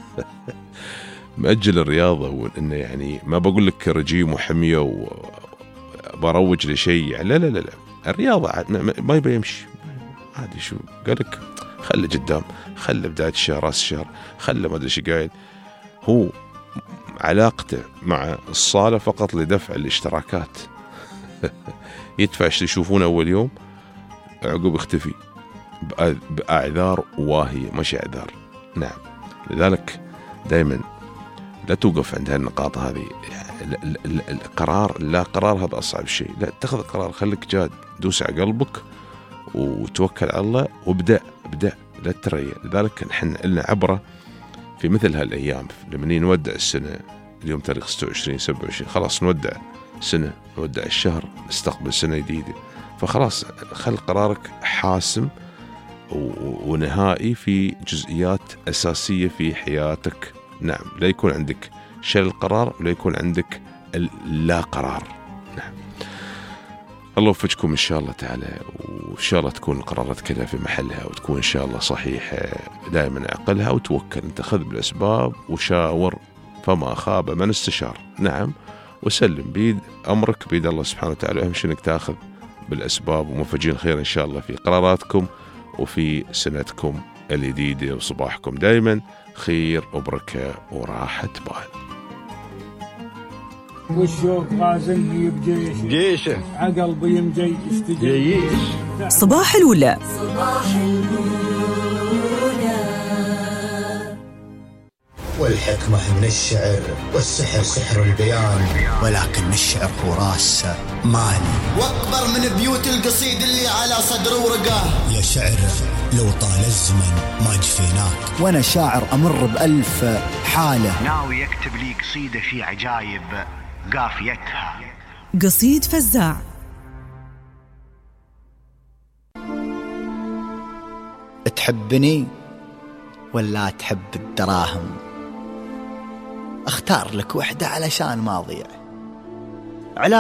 S3: مأجل الرياضه، وانه يعني ما بقول لك رجيم وحميه وبروج لشيء يعني، لا لا لا لا الرياضه ما يبي يمشي عادي. شو قالك؟ خلي قدام، خلي بداية الشهر راس الشهر، خلي ما ادري ايش قايل. هو علاقته مع الصالة فقط لدفع الاشتراكات. يدفع اللي يشوفونه أول يوم عقب يختفي بأعذار واهية مش أعذار. نعم لذلك دائما لا توقف عند هالنقاط هذه. القرار لا قرار هذا أصعب شيء، لا اتخذ قرار، خليك جاد، دوس على قلبك وتوكل على الله وابدأ ابدأ لا تريا. لذلك نحن لنا عبرة في مثل هالأيام لما نودع السنة، اليوم تاريخ ستة وعشرين سبعة وعشرين خلاص نودع سنة، نودع الشهر، نستقبل سنة جديدة. فخلاص خل قرارك حاسم ونهائي في جزئيات أساسية في حياتك. نعم لا يكون عندك شل القرار ولا يكون عندك لا قرار. نعم الله يوفقكم إن شاء الله تعالى، وإن شاء الله تكون القرارات كلها في محلها وتكون إن شاء الله صحيحة. دائما اعقلها وتوكل، انت خذ بالأسباب وشاور، فما خاب من استشار. نعم وسلم بيد أمرك بيد الله سبحانه وتعالى. أهم شيء إنك تأخذ بالأسباب، وموفقين خير إن شاء الله في قراراتكم وفي سنتكم الجديدة، وصباحكم دائما خير وبركة وراحة بال.
S4: والشوق غازلني بجيشه جيشه عقلبي يمجي استجيش.
S2: صباح الولا.
S1: صباح الولا.
S17: والحكمة من الشعر والسحر سحر البيان، ولكن الشعر هو راس مالي واكبر من بيوت القصيد اللي على صدر ورقاه. يا شعر لو طال الزمن ما جفيناك، وانا شاعر امر بألف حالة، ناوي يكتب لي قصيدة في عجايب قافيتها.
S2: قصيد فزاع.
S17: تحبني ولا تحب الدراهم؟ اختار لك وحدة علشان ما اضيع.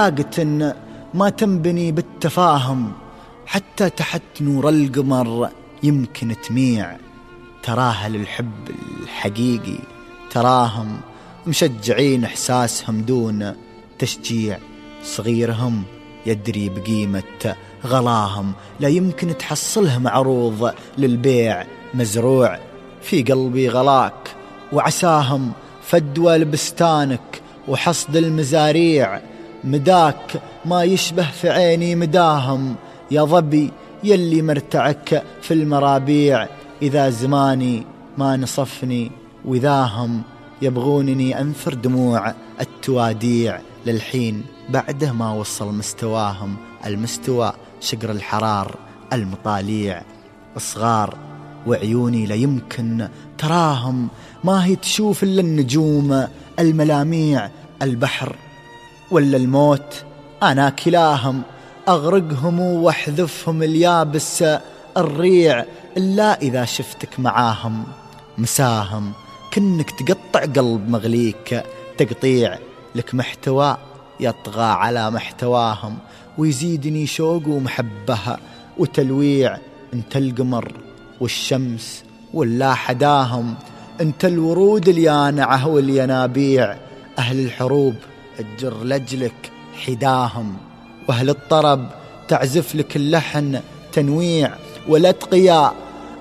S17: علاقة ما تنبني بالتفاهم، حتى تحت نور القمر
S18: يمكن تميع، تراها للحب الحقيقي، تراهم مشجعين إحساسهم دون تشجيع، صغيرهم يدري بقيمة غلاهم، لا يمكن تحصلها معروض للبيع، مزروع في قلبي غلاك وعساهم، فدوى لبستانك وحصد المزاريع، مداك ما يشبه في عيني مداهم، يا ظبي يلي مرتعك في المرابيع، إذا زماني ما نصفني وذاهم، يبغونني أنثر دموع التواديع، للحين بعده ما وصل مستواهم، المستوى شقر الحرار المطاليع، صغار وعيوني لا يمكن تراهم، ما هي تشوف إلا النجوم الملاميع، البحر ولا الموت أنا كلاهم، أغرقهم واحذفهم اليابس الريع، إلا إذا شفتك معاهم مساهم، كنك تقطع قلب مغليك تقطيع، لك محتوى يطغى على محتواهم، ويزيدني شوق ومحبها وتلويع، انت القمر والشمس ولا حداهم، انت الورود اليانعة والينابيع، أهل الحروب الجر لجلك حداهم، وأهل الطرب تعزف لك اللحن تنويع، والأتقياء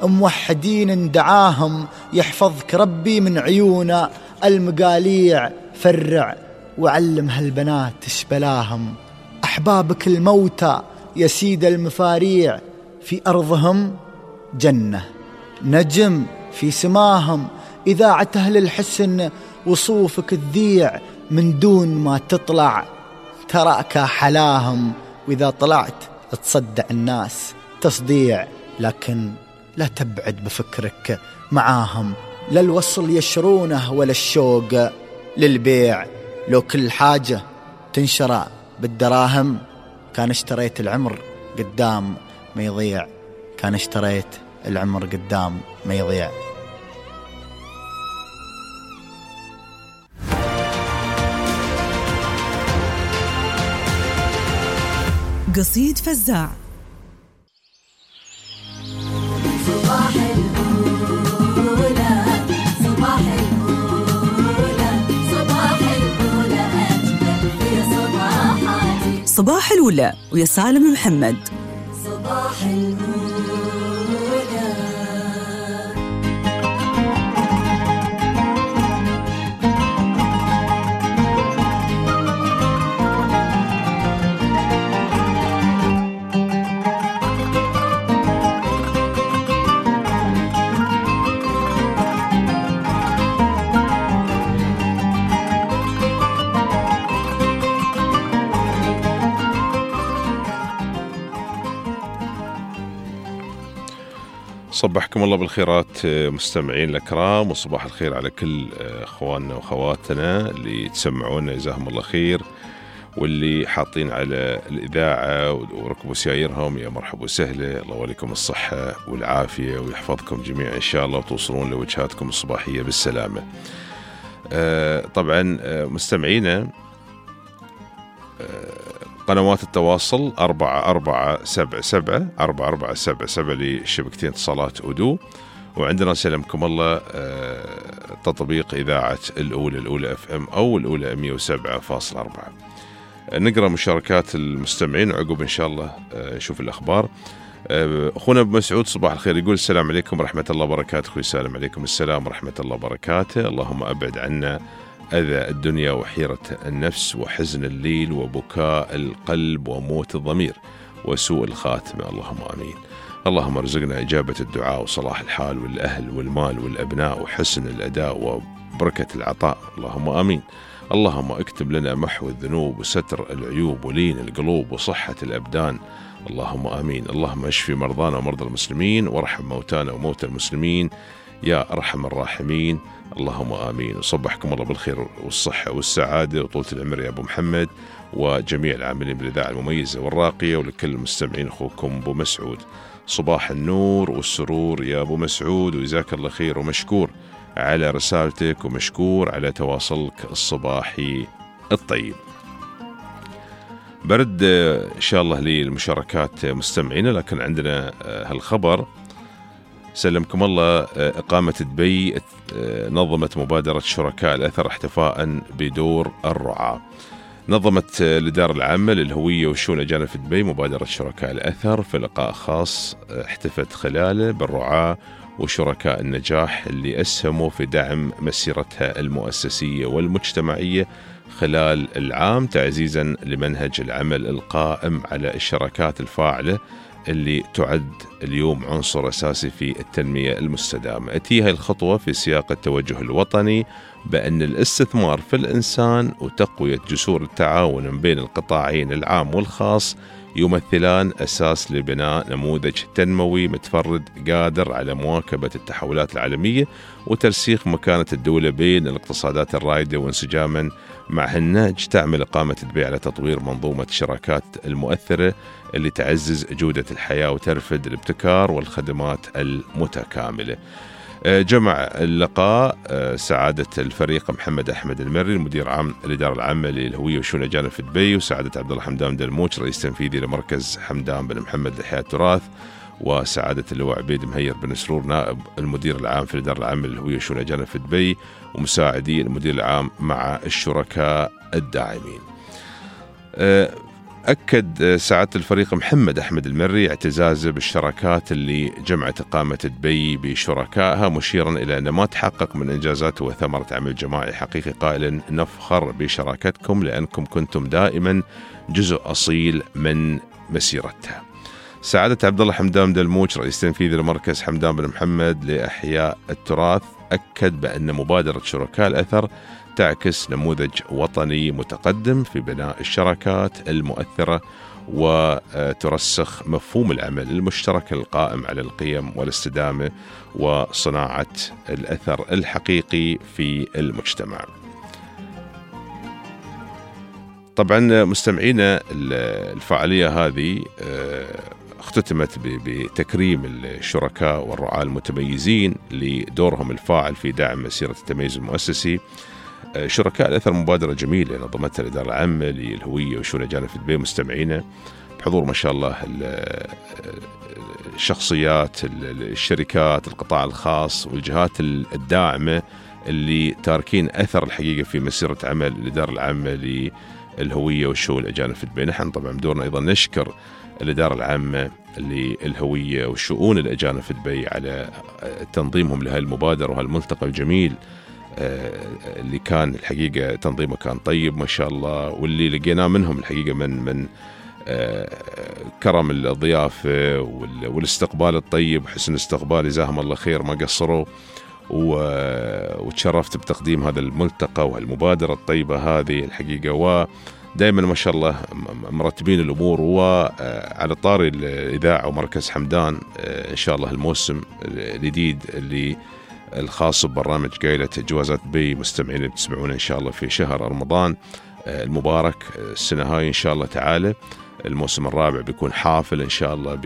S18: موحدين دعاهم، يحفظك ربي من عيون المقاليع، فرع وعلم هالبنات اشبلاهم، أحبابك الموتى يا سيد المفاريع، في أرضهم جنة نجم في سماهم، إذاعة أهل الحسن وصوفك تذيع، من دون ما تطلع تراك حلاهم، وإذا طلعت تصدع الناس تصديع، لكن لا تبعد بفكرك معاهم، لا الوصل يشرونه ولا الشوق للبيع، لو كل حاجة تنشرى بالدراهم، كان اشتريت العمر قدام ما يضيع، كان اشتريت العمر قدام ما يضيع.
S2: قصيد فزاع.
S1: صباح الأولى صباح الأولى صباح الأولى أجمل في صباحاتي.
S2: صباح الأولى ويا سالم محمد.
S1: صباح الأولى.
S3: صبحكم الله بالخيرات مستمعين الأكرام، وصباح الخير على كل أخواننا وأخواتنا اللي تسمعونا جزاهم الله خير، واللي حاطين على الإذاعة وركبوا سيايرهم يا مرحبا وسهلا، الله وليكم الصحة والعافية ويحفظكم جميعا إن شاء الله، وتوصلون لوجهاتكم الصباحية بالسلامة. طبعا مستمعينا قنوات التواصل أربعة أربعة سبعة سبعة أربعة أربعة سبعة سبعة لشبكتين اتصالات أودو، وعندنا سلامكم الله تطبيق إذاعة الأولى الأولى أف أم أو الأولى مئة وسبعة فاصلة أربعة. نقرأ مشاركات المستمعين وعقب إن شاء الله نشوف الأخبار. أخونا أبو مسعود صباح الخير يقول السلام عليكم ورحمة الله وبركاته. أخوي سالم عليكم السلام ورحمة الله وبركاته. اللهم أبعد عنا أذى الدنيا وحيرة النفس وحزن الليل وبكاء القلب وموت الضمير وسوء الخاتمة، اللهم آمين. اللهم ارزقنا إجابة الدعاء وصلاح الحال والأهل والمال والأبناء وحسن الأداء وبركة العطاء، اللهم آمين. اللهم اكتب لنا محو الذنوب وستر العيوب ولين القلوب وصحة الأبدان، اللهم آمين. اللهم اشفي مرضانا ومرضى المسلمين وارحم موتانا وموتى المسلمين يا أرحم الراحمين، اللهم آمين. وصبحكم الله بالخير والصحة والسعادة وطولة العمر يا أبو محمد وجميع العاملين بالإذاعة المميزة والراقية، ولكل المستمعين أخوكم أبو مسعود. صباح النور والسرور يا أبو مسعود، وجزاك الله خير ومشكور على رسالتك ومشكور على تواصلك الصباحي الطيب. برد إن شاء الله للمشاركات مستمعين، لكن عندنا هالخبر سلمكم الله. إقامة دبي نظمت مبادرة شركاء الأثر احتفاء بدور الرعاة. نظمت الإدارة العامة للهوية والشؤون الأجانب في دبي مبادرة شركاء الأثر في لقاء خاص احتفت خلاله بالرعاة وشركاء النجاح اللي أسهموا في دعم مسيرتها المؤسسية والمجتمعية خلال العام، تعزيزا لمنهج العمل القائم على الشراكات الفاعلة اللي تعد اليوم عنصر أساسي في التنمية المستدامة. أتي هاي الخطوة في سياق التوجه الوطني بأن الاستثمار في الإنسان وتقوية جسور التعاون بين القطاعين العام والخاص يمثلان أساس لبناء نموذج تنموي متفرد قادر على مواكبة التحولات العالمية وترسيخ مكانة الدولة بين الاقتصادات الرائدة، وانسجاما مع هالنهج تعمل إقامة دبي على تطوير منظومة الشراكات المؤثرة اللي تعزز جودة الحياة وترفد الابتكار والخدمات المتكاملة. جمع اللقاء سعادة الفريق محمد أحمد المري المدير عام الإدارة العامة للهوية والشؤون الأجانب في دبي، وسعادة عبد الله حمدان دلموش رئيس تنفيذي لمركز حمدان بن محمد لإحياء التراث، وسعادة اللواء عبيد مهير بن سرور نائب المدير العام في الإدارة العامة للهوية والشؤون الأجانب في دبي ومساعدي المدير العام مع الشركاء الداعمين. أكد سعادة الفريق محمد أحمد المري اعتزازه بالشراكات اللي جمعت إقامة دبي بشركائها، مشيرا إلى أن ما تحقق من إنجازات وثمرة عمل جماعي حقيقي، قائلا نفخر بشراكتكم لأنكم كنتم دائما جزء أصيل من مسيرتها. سعادة عبد الله حمدان دلموش رئيس تنفيذي لمركز حمدان بن محمد لإحياء التراث أكد بأن مبادرة شركاء الأثر تعكس نموذج وطني متقدم في بناء الشراكات المؤثرة وترسخ مفهوم العمل المشترك القائم على القيم والاستدامة وصناعة الأثر الحقيقي في المجتمع. طبعا مستمعينا، الفعالية هذه اختتمت بتكريم الشركاء والرعاة المتميزين لدورهم الفاعل في دعم مسيرة التميز المؤسسي. شركاء الأثر مبادرة جميلة نظمتها الإدارة العامة للهوية والشؤون الأجانب في دبي مستمعينا، بحضور ما شاء الله الشخصيات، الشركات، القطاع الخاص والجهات الداعمة اللي تاركين أثر الحقيقة في مسيرة عمل الإدارة العامة للهوية والشؤون الأجانب في دبي. نحن طبعا بدورنا أيضا نشكر الإدارة العامة للهوية والشؤون الأجانب في دبي على تنظيمهم لهذه المبادرة وهالملتقى الجميل اللي كان الحقيقة تنظيمه كان طيب ما شاء الله، واللي لقيناه منهم الحقيقة من من كرم الضيافة والاستقبال الطيب وحسن استقبال، جزاهم الله خير ما قصروا، وتشرفت بتقديم هذا الملتقى وهالمبادرة الطيبة هذه الحقيقة، ودائما ما شاء الله مرتبين الأمور. وعلى طاري الإذاعة ومركز حمدان إن شاء الله الموسم الجديد اللي الخاص ببرنامج قايلة جوازات بي مستمعين اللي بتسمعونا إن شاء الله في شهر رمضان المبارك السنة هاي إن شاء الله تعالى، الموسم الرابع بيكون حافل إن شاء الله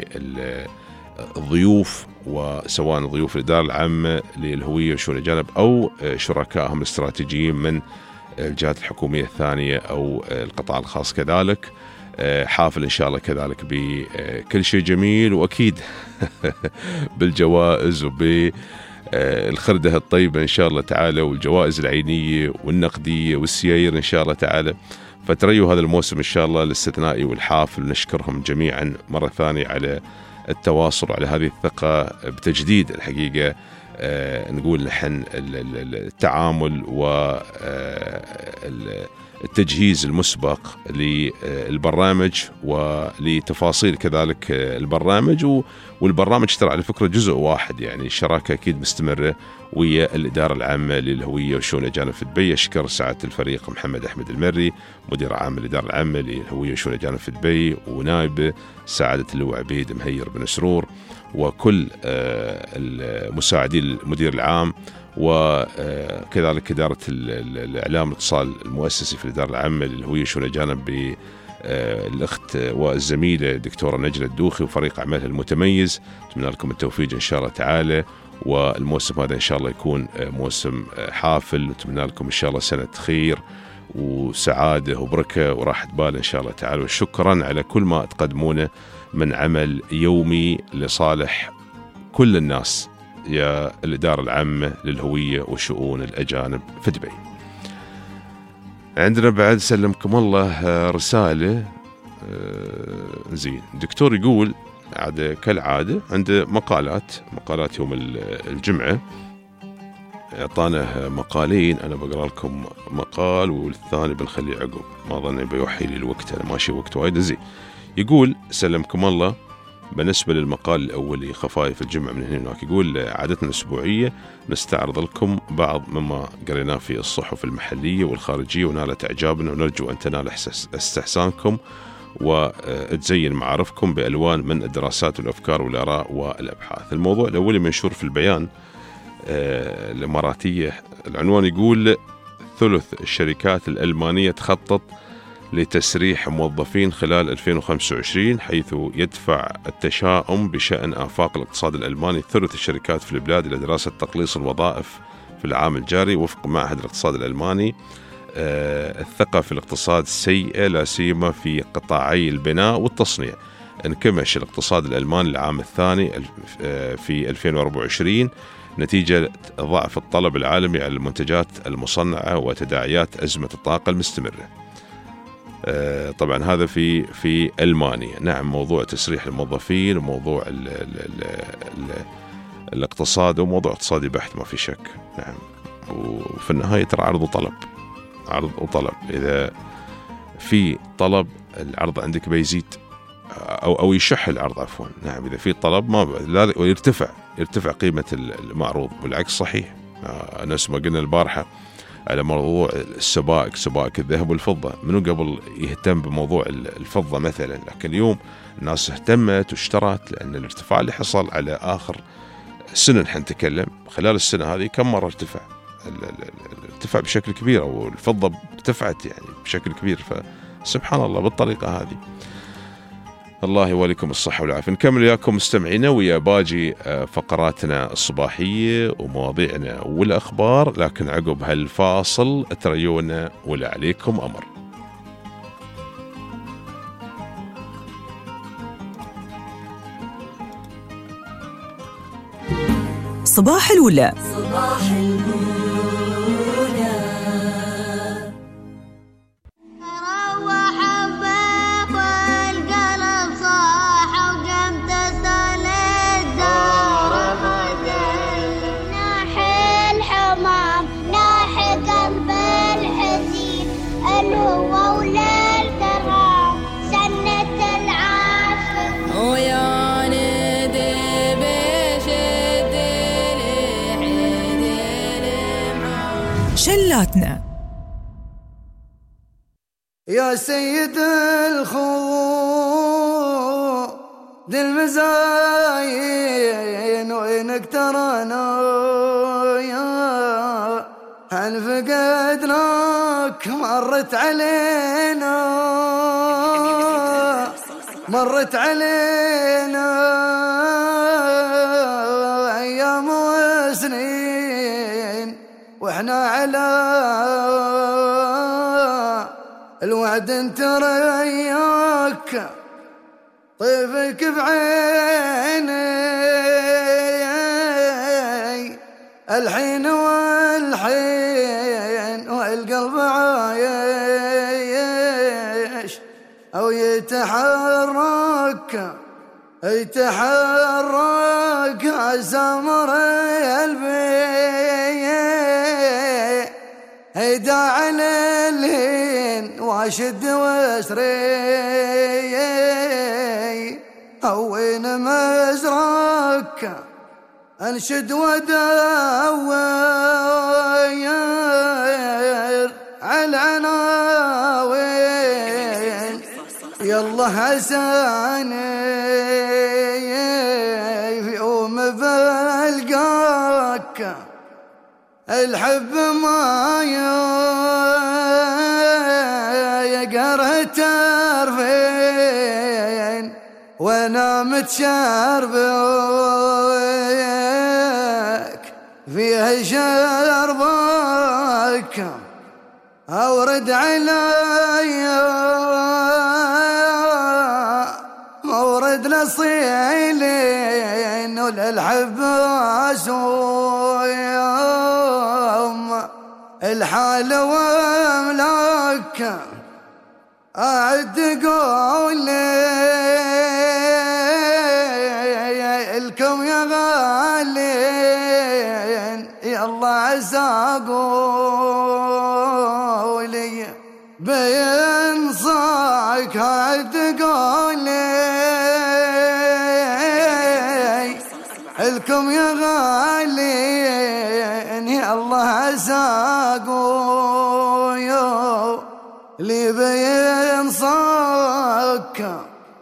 S3: بالضيوف، وسواء ضيوف الإدارة العامة للهوية والشؤون الأجانب أو شركائهم الاستراتيجيين من الجهات الحكومية الثانية أو القطاع الخاص كذلك، حافل إن شاء الله كذلك بكل شيء جميل، وأكيد بالجوائز وب الخردة الطيبة إن شاء الله تعالى، والجوائز العينية والنقدية والسيايير إن شاء الله تعالى. فتريوا هذا الموسم إن شاء الله الاستثنائي والحافل، ونشكرهم جميعا مرة ثانية على التواصل على هذه الثقة بتجديد الحقيقة. آه نقول نحن التعامل والتجهيز المسبق للبرنامج ولتفاصيل كذلك البرنامج، والبرنامج ترى على فكرة جزء واحد، يعني الشراكة أكيد مستمرة ويا الإدارة العامة للهوية والشؤون الأجانب في دبي. أشكر سعادة الفريق محمد أحمد المري مدير عام الإدارة العامة للهوية والشؤون الأجانب في دبي، ونائب سعادة اللواء عبيد مهير بن سرور، وكل المساعدين المدير العام، وكذلك إدارة الإعلام والاتصال المؤسسي في الإدارة العامة للهوية والشؤون الأجانب بالأخت والزميلة دكتورة نجلة الدوخي وفريق أعمالها المتميز. أتمنى لكم التوفيق إن شاء الله تعالى، والموسم هذا إن شاء الله يكون موسم حافل، وأتمنى لكم إن شاء الله سنة خير وسعادة وبركة وراحة بال إن شاء الله تعالى. وشكرا على كل ما تقدمونه من عمل يومي لصالح كل الناس يا الإدارة العامة للهوية وشؤون الأجانب في دبي. عندنا بعد سلمكم الله رسالة زين. دكتور يقول عادة كالعادة عنده مقالات مقالات يوم الجمعة، اعطانا مقالين، انا بقرا لكم مقال والثاني بنخليه عقب، ما ظني بيوحي لي الوقت، انا ماشي وقت وايد زين. يقول سلمكم الله بالنسبة للمقال الأولي خفايف الجمعة من هنا هناك، يقول عادتنا الأسبوعية نستعرض لكم بعض مما قريناه في الصحف المحلية والخارجية ونالت إعجابنا، ونرجو أن تنال استحسانكم وتزين معارفكم بألوان من الدراسات والأفكار والآراء والأبحاث. الموضوع الأولي منشور في البيان آه الإماراتية، العنوان يقول ثلث الشركات الألمانية تخطط لتسريح موظفين خلال ألفين وخمسة وعشرين، حيث يدفع التشاؤم بشأن آفاق الاقتصاد الألماني ثلث الشركات في البلاد إلى دراسة تقليص الوظائف في العام الجاري. وفق معهد الاقتصاد الألماني آه الثقة في الاقتصاد سيئة، لا سيما في قطاعي البناء والتصنيع. انكمش الاقتصاد الألماني العام الثاني آه في ألفين وأربعة وعشرين نتيجة ضعف الطلب العالمي على المنتجات المصنعة وتداعيات أزمة الطاقة المستمرة. آه طبعا هذا في في ألمانيا. نعم، موضوع تسريح الموظفين وموضوع ال ال ال ال الاقتصاد وموضوع اقتصادي بحت ما في شك. نعم، وفي النهاية ترى عرض وطلب، عرض وطلب. إذا في طلب العرض عندك بيزيد أو أو يشح العرض عفوا. نعم، إذا في طلب ما لا ويرتفع يرتفع قيمة المعروض، والعكس صحيح. آه نفس ما قلنا البارحة على موضوع السبائك، سبائك الذهب والفضة، منو قبل يهتم بموضوع الفضة مثلا، لكن اليوم الناس اهتمت واشترت لأن الارتفاع اللي حصل على آخر سنة، نحن نتكلم خلال السنة هذه كم مرة ارتفع ارتفع بشكل كبير، أو الفضة ارتفعت يعني بشكل كبير. فسبحان الله بالطريقة هذه. الله يوليكم الصحة والعافية. نكمل وياكم مستمعينا ويا باجي فقراتنا الصباحية ومواضيعنا والأخبار، لكن عقب هالفاصل تريونا ولا عليكم أمر.
S2: صباح الولا.
S1: صباح الولا.
S2: شلاتنا
S19: يا سيد الخوض المزاين وينك ترانا يا هل فقدناك مرت علينا مرت علينا أيام وسنين واحنا على الوعد نترياك طيفك بعيني الحين والحين والقلب عايش او يتحرك يتحرك عسامر البيت هيدا على الهين واشد واسري هوين مزرك انشد ودور على العناوين يلا حساني في يوم بلقاك الحب ما يقره ترفين وانا متشربك فيه شربك اورد علي اورد ولد نصيلين وللحباس ويوم الحال وملاك أعد قولي الكم يا غالين يا الله عسى قولي بينصاك أعد قولي الكم يا غالين يا الله عسى قولي لي بينصاك.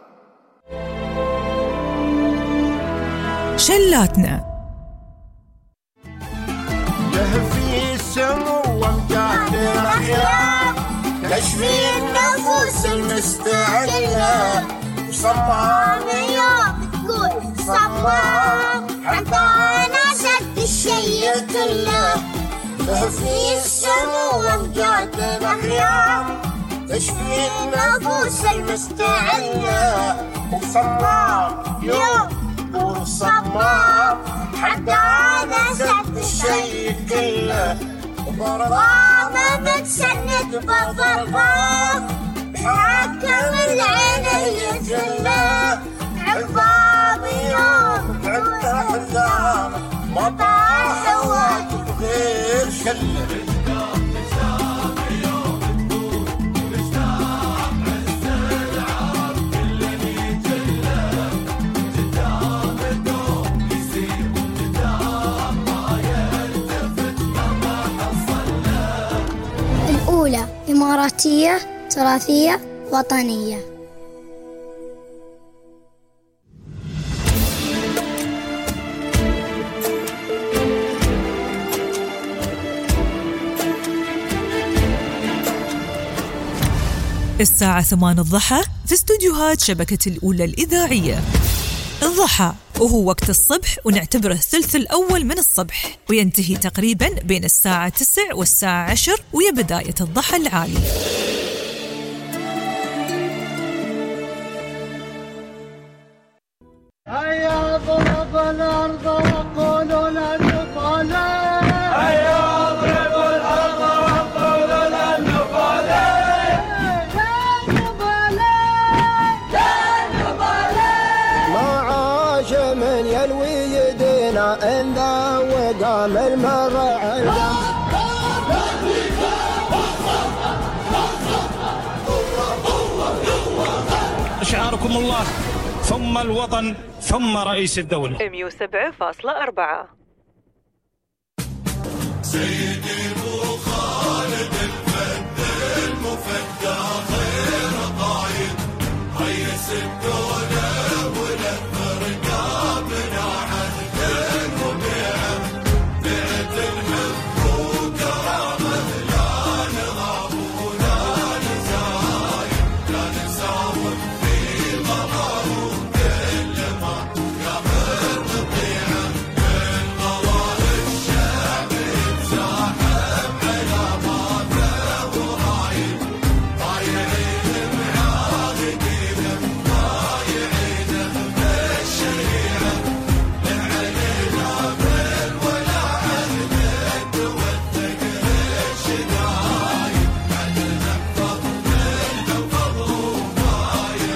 S2: شلاتنا
S20: في السمو وامجاد الأخيار تشفي النفوس المستعجلة صمام يوم تقول صمام حتى أنا شد الشيء كله في السمو وامجاد الأخيار تشفي النفوس المستعجلة صمام يوم تقول صمام حتى أنا شد الشيء كله ضربة متسند بضربة حكم العين يجله عقاب يوم عند حزام مطاح واجب غير شله.
S21: الأولى إماراتية تراثية وطنية.
S2: الساعة ثمان الضحى في استوديوهات شبكة الأولى الإذاعية. الضحى وهو وقت الصبح ونعتبره الثلث الأول من الصبح وينتهي تقريبا بين الساعة تسع والساعة عشر ويا بداية الضحى العالي.
S20: هيا ضرب الأرض وقولوا لن نطالع هيا ضرب الأرض وقولوا لن نطالع لن نطالع ما عاش من يلوي يدينا إن ذا وقام المرة عندنا
S4: شعاركم الله ثم الوطن ثم رئيس الدولة.
S8: مية وسبعة فاصلة أربعة.
S20: سيدي ابو خالد المفدى المفدى خير قايد رئيس الدولة ولف رقابنا عهد وبيع بيت الحب وكرامة لا نغاب ولا نزايد لا نساوم في غرام وكل ما يامر بطيعه من غوار الشعب يتزاحم على ماذا ورايد ضايعين معاهدين ضايعين بالشريعه لعلينا بالولا عهد توثق الشدايد بعد نحفظ بالحفظ وضايع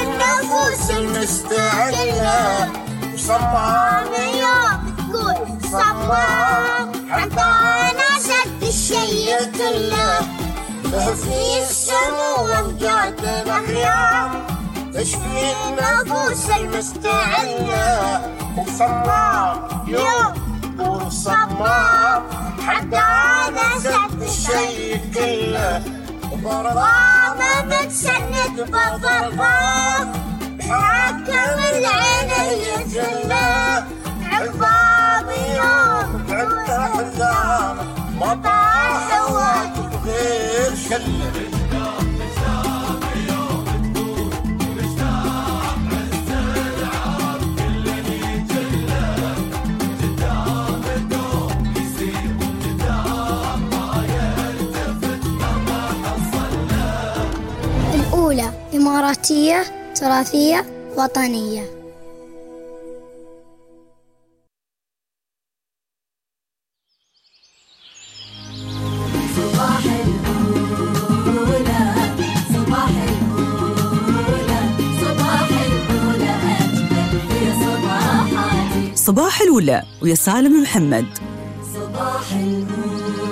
S20: النفوس المستعلة صمام يوم تقول صمام حتى أنا سد الشيء كله به في السمو أمجاد الأخيار تشفي النفوس المستعلة صمام يوم تقول صمام حتى أنا سد الشيء كله ضربة بتسند بضربة حكم العين يجله عقاب يوم عقاب حزام مطاح واجب غير شله
S21: الأولى إماراتية تراثية وطنية.
S1: صباح الأولى صباح الأولى صباح الأولى أجمل في صباحاتي.
S2: صباح الأولى ويا سالم محمد.
S1: صباح الأولى.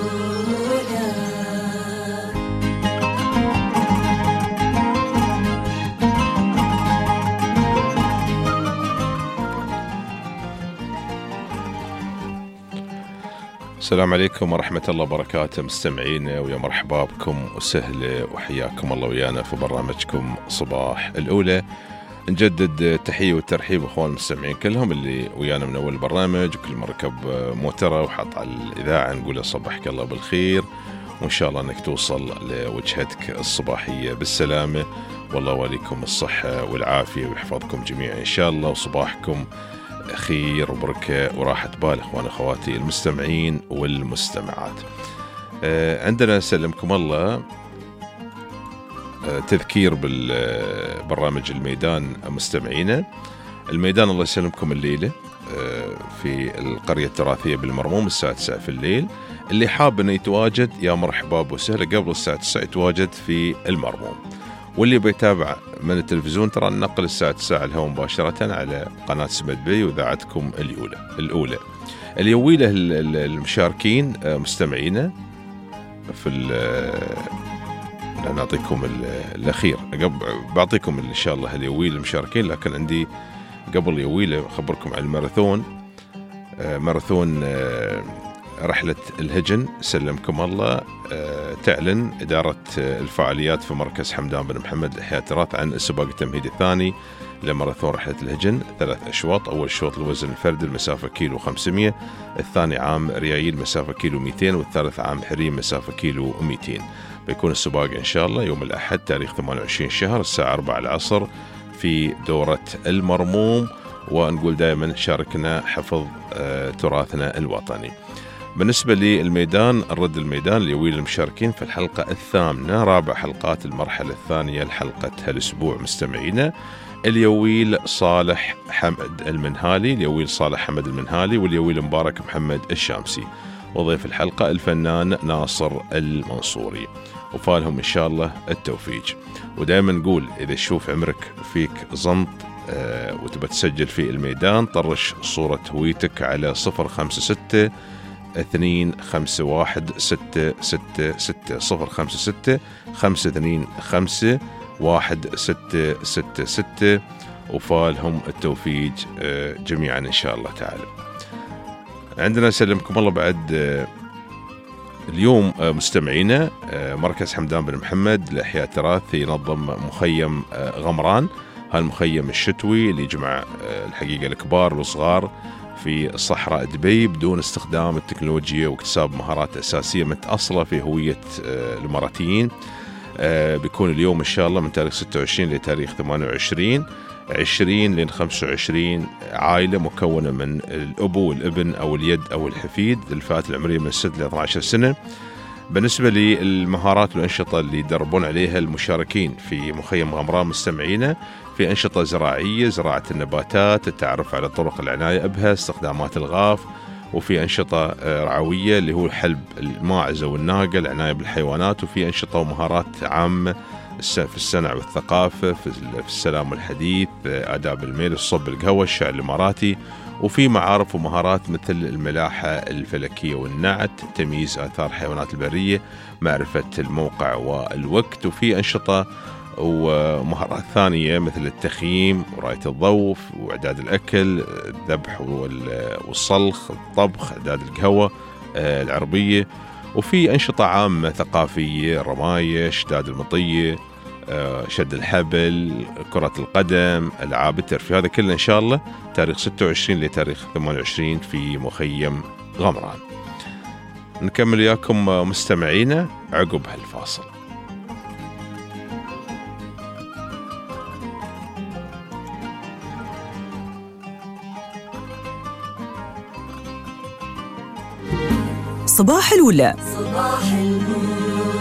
S3: السلام عليكم ورحمة الله وبركاته مستمعينا، ويا مرحبا بكم وسهلا وحياكم الله ويانا في برنامجكم صباح الأولى. نجدد تحية والترحيب أخوان المستمعين كلهم اللي ويانا من أول البرنامج، وكل مركب موترة وحط على الإذاعة نقول صبحك الله بالخير، وإن شاء الله أنك توصل لوجهتك الصباحية بالسلامة، والله وليكم الصحة والعافية ويحفظكم جميعا إن شاء الله، وصباحكم خير وبركة وراحة بال أخوان أخواتي المستمعين والمستمعات. آه عندنا سلمكم الله آه تذكير بالبرنامج الميدان مستمعينا. الميدان الله يسلمكم الليلة آه في القرية التراثية بالمرموم الساعة تسعة في الليل. اللي حاب أنه يتواجد يا مرحبا وسهلا قبل الساعة تسعة يتواجد في المرموم، واللي بيتابع من التلفزيون ترى ننقل الساعة تسعة الهواء مباشرة على قناة سمد بي وإذاعتكم الأولى الأولى اليويلة. المشاركين مستمعينا في نعطيكم الأخير بعطيكم إن شاء الله اليويلة المشاركين، لكن عندي قبل يويلة أخبركم عن الماراثون. ماراثون رحلة الهجن سلمكم الله. تعلن إدارة الفعاليات في مركز حمدان بن محمد لإحياء التراث عن السباق التمهيدي الثاني لماراثون رحلة الهجن. ثلاث أشواط، أول شوط الوزن الفردي المسافة كيلو خمسمية، الثاني عام ريايل مسافة كيلو مئتين، والثالث عام حريم مسافة كيلو مئتين. بيكون السباق إن شاء الله يوم الأحد تاريخ ثمانية وعشرين شهر الساعة أربعة العصر في دورة المرموم. ونقول دائما شاركنا حفظ تراثنا الوطني. بالنسبة للميدان نرد الميدان ليويل المشاركين في الحلقة الثامنة رابع حلقات المرحلة الثانية الحلقة هالأسبوع مستمعينا. اليويل صالح حمد المنهالي، اليويل صالح حمد المنهالي، واليويل مبارك محمد الشامسي، وضيف الحلقة الفنان ناصر المنصوري، وفالهم إن شاء الله التوفيق. ودائما نقول إذا تشوف عمرك فيك زنط أه وتبى تسجل في الميدان طرش صورة هويتك على صفر خمسة ستة اثنين خمسة واحد ستة ستة ستة صفر خمسة ستة خمسة اثنين خمسة واحد ستة ستة ستة، وفالهم التوفيق جميعا إن شاء الله تعالى. عندنا سلمكم الله بعد اليوم مستمعينا مركز حمدان بن محمد لإحياء التراث ينظم مخيم غمران. هالمخيم الشتوي اللي يجمع الحقيقة الكبار والصغار في صحراء دبي بدون استخدام التكنولوجيا واكتساب مهارات أساسية متأصلة في هوية الإماراتيين. بيكون اليوم إن شاء الله من تاريخ ستة وعشرين لتاريخ ثمانية وعشرين، عشرين لين خمسة وعشرين عائلة مكونة من الأب والابن أو اليد أو الحفيد للفئات العمرية من ستة إلى اثنتي عشرة سنة. بالنسبة للمهارات والأنشطة اللي يدربون عليها المشاركين في مخيم غمران مستمعينا، في أنشطة زراعية، زراعة النباتات، التعرف على طرق العناية بها، استخدامات الغاف، وفي أنشطة رعوية اللي هو حلب الماعز والناقة، العناية بالحيوانات، وفي أنشطة ومهارات عامة في الصنع والثقافة، في السلام والحديث، آداب الميل، الصب، القهوة، الشعر الإماراتي، وفي معارف ومهارات مثل الملاحة الفلكية والنعت، تمييز آثار حيوانات البرية، معرفة الموقع والوقت. وفي أنشطة ومهارات ثانية مثل التخييم ورعاية الضوء وإعداد الأكل، الذبح والصلخ، الطبخ، إعداد القهوة العربية. وفي أنشطة عامة ثقافية، رماية، شداد المطية، شد الحبل، كرة القدم، ألعاب الترفيه. هذا كله إن شاء الله تاريخ ستة وعشرين لتاريخ ثمانية وعشرين في مخيم غمران. نكمل وياكم مستمعينا عقب هالفاصل.
S2: صباح الولا.
S1: صباح الولا.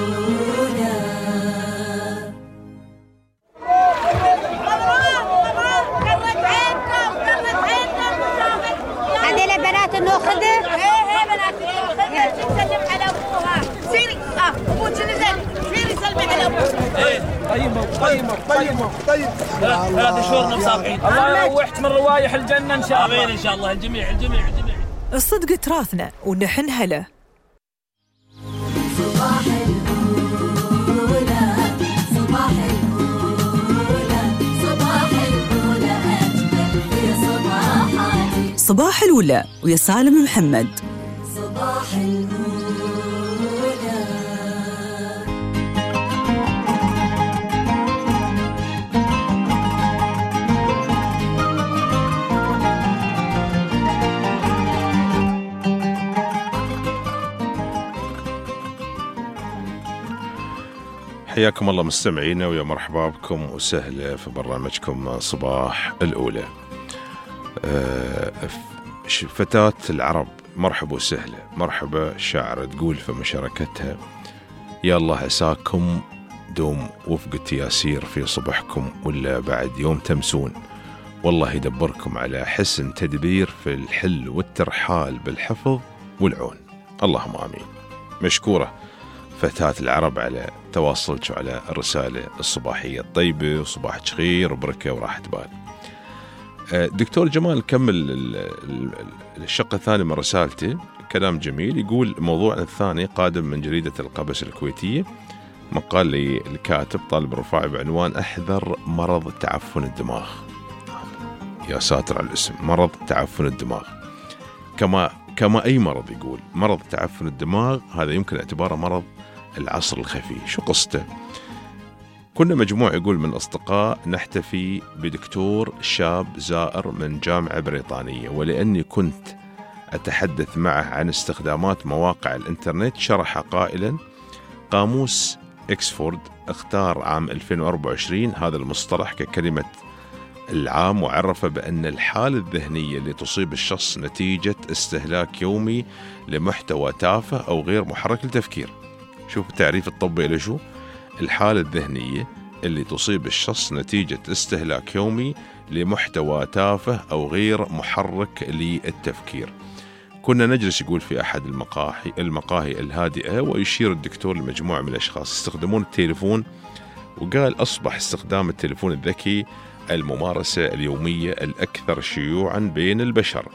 S7: هذه البنات ناخذها.
S20: ايه ايه بناتي تسلم على ابوها. سيري اه ابوك نزل. سيري سلمي على ابوها.
S9: ايه طيبه طيبه طيبه طيب. ثلاث شهور مصابحين. الله يروحك من روايح الجنه ان شاء الله. امين ان شاء الله. الجميع الجميع الجميع.
S2: الصدق تراثنا ونحن هلا.
S1: صباح الأولى. صباح الأولى. صباح الأولى أجمل في صباحاتي.
S2: صباح الولا ويا سالم محمد.
S1: صباح الأولى.
S3: حياكم الله مستمعينا ويا مرحبا بكم وسهلا في برنامجكم صباح الأولى. فتاة العرب مرحبا وسهلا. مرحبا شاعرة تقول في مشاركتها: يا الله عساكم دوم وفقة ياسير في صبحكم ولا بعد يوم تمسون، والله يدبركم على حسن تدبير في الحل والترحال بالحفظ والعون. اللهم آمين. مشكورة فتاة العرب على تواصلك وعلى الرسالة الصباحية الطيبة، وصباحك خير وبركة وراحة بال. دكتور جمال كمل الشق الثاني من رسالته، كلام جميل. يقول: موضوعنا الثاني قادم من جريدة القبس الكويتية، مقال للكاتب طالب الرفاعي بعنوان أحذر مرض تعفن الدماغ. يا ساتر على الاسم، مرض تعفن الدماغ. كما كما أي مرض، يقول مرض تعفن الدماغ هذا يمكن اعتباره مرض العصر الخفي. شو قصته؟ كنا مجموعة، يقول، من أصدقاء نحتفي بدكتور شاب زائر من جامعة بريطانية، ولأني كنت أتحدث معه عن استخدامات مواقع الإنترنت شرح قائلا: قاموس إكسفورد اختار عام ألفين وأربعة وعشرين هذا المصطلح ككلمة العام، وعرف بأن الحالة الذهنية اللي تصيب الشخص نتيجة استهلاك يومي لمحتوى تافه أو غير محرك للتفكير. شوف التعريف الطبي إلى شو: الحالة الذهنية اللي تصيب الشخص نتيجة استهلاك يومي لمحتوى تافه أو غير محرك للتفكير. كنا نجلس، يقول، في أحد المقاهي المقاهي الهادئة، ويشير الدكتور لمجموعة من الأشخاص يستخدمون التليفون، وقال: أصبح استخدام التليفون الذكي الممارسة اليومية الأكثر شيوعا بين البشر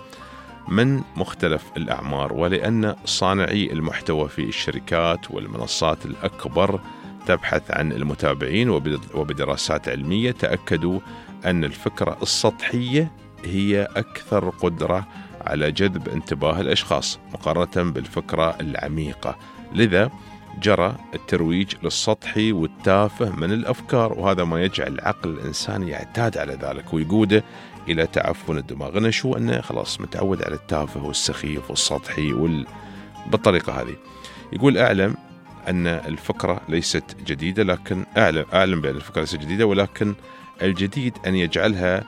S3: من مختلف الأعمار، ولأن صانعي المحتوى في الشركات والمنصات الأكبر تبحث عن المتابعين، وبدراسات علمية تأكدوا أن الفكرة السطحية هي أكثر قدرة على جذب انتباه الأشخاص مقارنة بالفكرة العميقة. لذا جرى الترويج للسطحي والتافه من الأفكار، وهذا ما يجعل العقل الإنساني يعتاد على ذلك ويقوده إلى تعفن الدماغ. أنا شو أنه خلاص متعود على التافه والسخيف والسطحي وال... بالطريقة هذه. يقول: أعلم أن الفكرة ليست جديدة، لكن أعلم أعلم بأن الفكرة ليست جديدة، ولكن الجديد أن يجعلها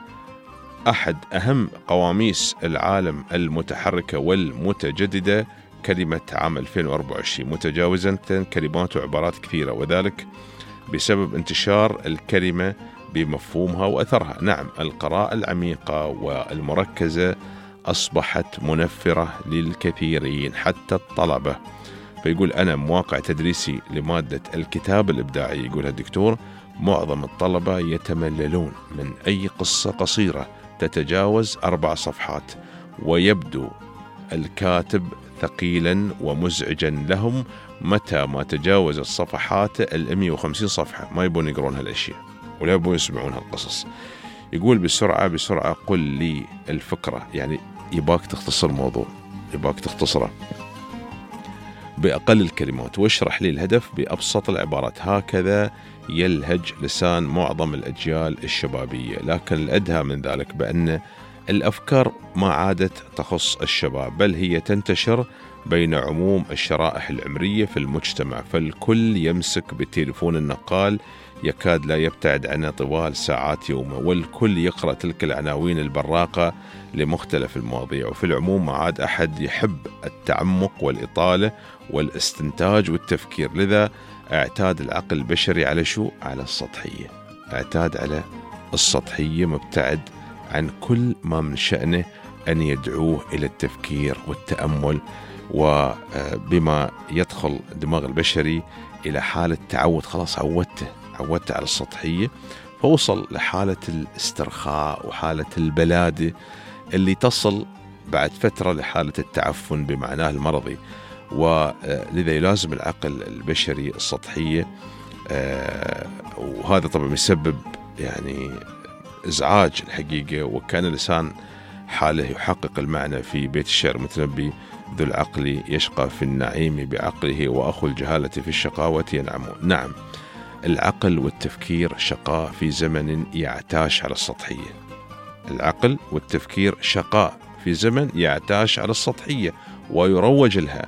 S3: أحد أهم قواميس العالم المتحركة والمتجددة كلمة عام ألفين وأربعة وعشرين، متجاوزة كلمات وعبارات كثيرة، وذلك بسبب انتشار الكلمة بمفهومها وأثرها. نعم، القراءة العميقة والمركزة أصبحت منفرة للكثيرين حتى الطلبة. فيقول: أنا مواقع تدريسي لمادة الكتاب الإبداعي، يقول الدكتور، معظم الطلبة يتمللون من أي قصة قصيرة تتجاوز أربع صفحات، ويبدو الكاتب ثقيلا ومزعجا لهم متى ما تجاوز الصفحات المئة وخمسين صفحة. ما يبون يقرون هالأشياء ولا يبون يسمعون هالقصص. يقول بسرعة بسرعة قل لي الفكرة، يعني يباك تختصر الموضوع، يباك تختصره بأقل الكلمات، واشرح لي الهدف بأبسط العبارات. هكذا يلهج لسان معظم الأجيال الشبابية، لكن الأدهى من ذلك بأن الأفكار ما عادت تخص الشباب، بل هي تنتشر بين عموم الشرائح العمرية في المجتمع، فالكل يمسك بالتليفون النقال يكاد لا يبتعد عنه طوال ساعات يومه، والكل يقرأ تلك العناوين البراقة لمختلف المواضيع. وفي العموم ما عاد أحد يحب التعمق والإطالة والاستنتاج والتفكير، لذا اعتاد العقل البشري على شو؟ على السطحية، اعتاد على السطحية، مبتعد عن كل ما من شأنه أن يدعوه إلى التفكير والتأمل، وبما يدخل دماغ البشري إلى حالة تعود، خلاص عودته عودته على السطحية، فوصل لحالة الاسترخاء وحالة البلادة اللي تصل بعد فترة لحالة التعفن بمعناه المرضي. ولذا يلازم العقل البشري السطحية، وهذا طبعا يسبب يعني إزعاج الحقيقة، وكان لسان حاله يحقق المعنى في بيت الشعر متنبي: ذو العقل يشقى في النعيم بعقله، وأخو الجهالة في الشقاوة ينعم. نعم، العقل والتفكير شقاء في زمن يعتاش على السطحية. العقل والتفكير شقاء في زمن يعتاش على السطحية ويروج لها،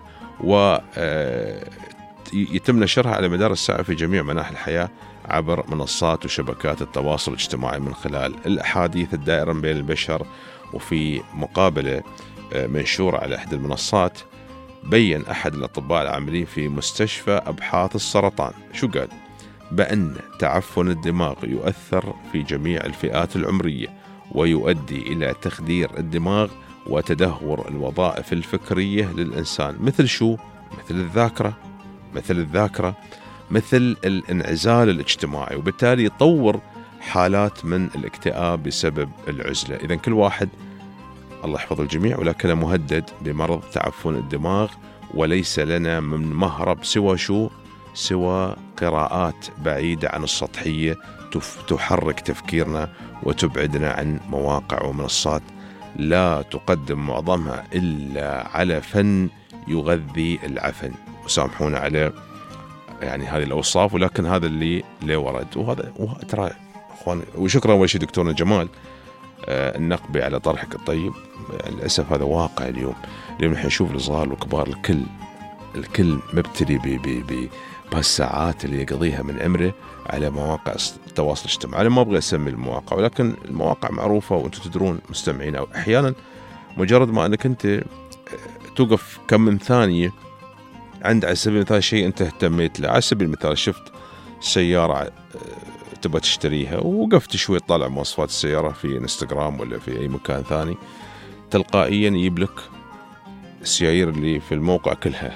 S3: ويتم نشرها على مدار الساعة في جميع مناحي الحياة عبر منصات وشبكات التواصل الاجتماعي من خلال الأحاديث الدائرة بين البشر. وفي مقابلة منشورة على أحد المنصات بيّن أحد الأطباء العاملين في مستشفى أبحاث السرطان شو قال؟ بأن تعفن الدماغ يؤثر في جميع الفئات العمرية، ويؤدي إلى تخدير الدماغ وتدهور الوظائف الفكرية للإنسان، مثل شو؟ مثل الذاكرة مثل الذاكرة مثل الانعزال الاجتماعي، وبالتالي يطور حالات من الاكتئاب بسبب العزلة. إذن كل واحد، الله يحفظ الجميع، ولكن مهدد بمرض تعفن الدماغ، وليس لنا من مهرب سوى شو؟ سوى قراءات بعيدة عن السطحية تحرك تفكيرنا وتبعدنا عن مواقع ومنصات لا تقدم معظمها إلا على فن يغذي العفن. وسامحونا على يعني هذه الأوصاف، ولكن هذا اللي ليه ورد. وهذا ترى أخوان، وشكرا أول شيء دكتورنا جمال آه النقبي على طرحك الطيب. للأسف هذا واقع اليوم، اليوم نحن نشوف الصغار والكبار الكل الكل مبتلي ب بهالساعات اللي يقضيها من عمره على مواقع التواصل الاجتماعي. أنا ما أبغى أسمي المواقع، ولكن المواقع معروفة وأنتم تدرون مستمعين، أو أحيانا مجرد ما أنك أنت توقف كم من ثانية عند على سبيل المثال شيء أنت اهتميت له. على سبيل المثال شفت سيارة تبغى تشتريها، ووقفت شوي تطالع مواصفات السيارة في انستغرام ولا في أي مكان ثاني، تلقائيا يجيب لك السيايير اللي في الموقع كلها.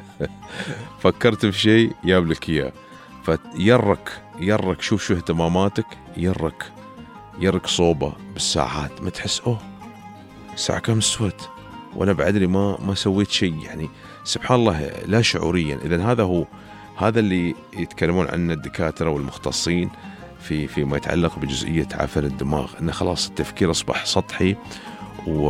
S3: فكرت في شيء جاب لك إياه، فيرك يرك شوف شو اهتماماتك، يرك يرك صوبة بالساعات، ما تحس أوه الساعة كم استوت وأنا بعد لي ما ما سويت شيء، يعني سبحان الله لا شعوريا. إذن هذا هو هذا اللي يتكلمون عنه الدكاترة والمختصين في فيما يتعلق بجزئية عفن الدماغ، أنه خلاص التفكير أصبح سطحي، و...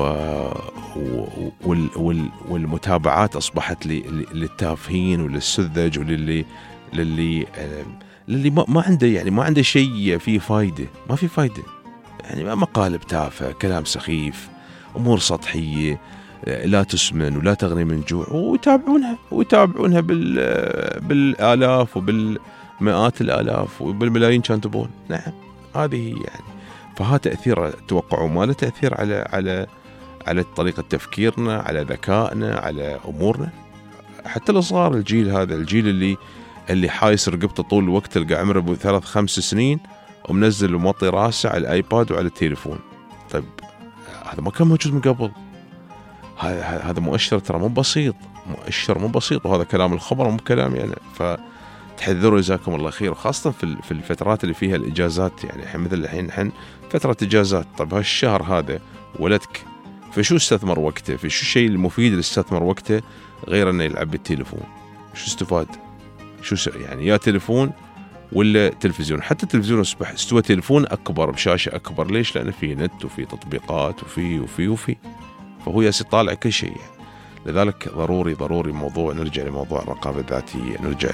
S3: وال... وال... والمتابعات أصبحت للتافهين وللسذج وللي للي للي ما, ما عنده يعني ما عنده شيء فيه فايدة، ما في فايدة، يعني مقالب تافهة، كلام سخيف، أمور سطحية لا تسمن ولا تغني من جوع، ويتابعونها ويتابعونها بال بالآلاف وبالمئات الآلاف وبالملايين كان تبون. نعم هذه يعني، فها تأثير توقعوا ما له تأثير على على على طريقة تفكيرنا، على ذكائنا، على أمورنا. حتى الصغار، الجيل هذا الجيل اللي اللي حايس رقبته طول الوقت، تلقى عمره بثلاث خمس سنين ومنزل وموطي راسه على الآيباد وعلى التليفون. طيب هذا ما كان موجود من قبل. هذا مؤشر ترى مو بسيط، مؤشر مو بسيط، وهذا كلام الخبر مو كلامي أنا. تحذروا جزاكم الله خير، وخاصة في في الفترات اللي فيها الإجازات. يعني الحين مثل الحين نحن فترة إجازات، طب هالشهر هذا ولدك فشو استثمر وقته؟ في شو الشيء المفيد اللي استثمر وقته غير انه يلعب بالتليفون؟ شو استفاد؟ شو يعني يا تليفون ولا تلفزيون؟ حتى التلفزيون اصبح استوى تليفون اكبر بشاشة اكبر. ليش؟ لانه في نت وفي تطبيقات وفي وفي وفي فهو ياسي طالع كل شيء يعني. لذلك ضروري ضروري موضوع نرجع لموضوع الرقابة الذاتية، نرجع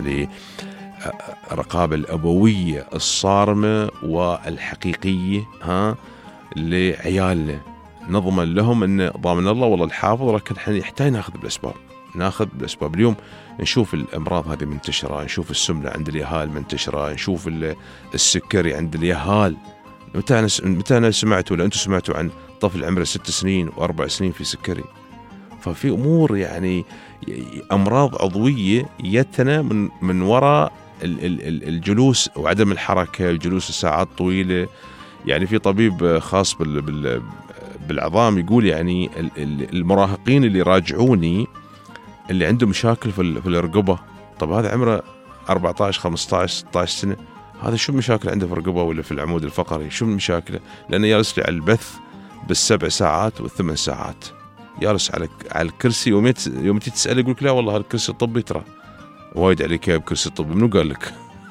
S3: للرقابة الأبوية الصارمة والحقيقية ها لعيالنا، نضمن لهم أن ضامن الله والله الحافظ، لكن احنا يحتاج ناخذ بالأسباب، ناخذ بالأسباب. اليوم نشوف الأمراض هذه منتشرة، نشوف السمنة عند اليهال منتشرة، نشوف السكري عند اليهال. متى أنا متى أنا سمعت ولا أنتم سمعتوا عن طفل عمره ست سنين وأربع سنين في سكري؟ ففي أمور يعني أمراض عضوية يتنا من من وراء الجلوس وعدم الحركة، الجلوس الساعات طويلة. يعني في طبيب خاص بال بال بالعظام يقول يعني المراهقين اللي راجعوني اللي عندهم مشاكل في في الرقبة، طب هذا عمره أربعة عشر خمسة عشر ستة عشر سنة، هذا شو المشاكل عنده في الرقبة ولا في العمود الفقري؟ شو المشاكل؟ لأنه جالس لي على البث بالسبع ساعات والثمان ساعات، جالس على على الكرسي. يوم يوم تسأله يقولك لا والله هذا الكرسي الطبي، ترى وايد عليك يا بكرسي الطبي، منو قال لك؟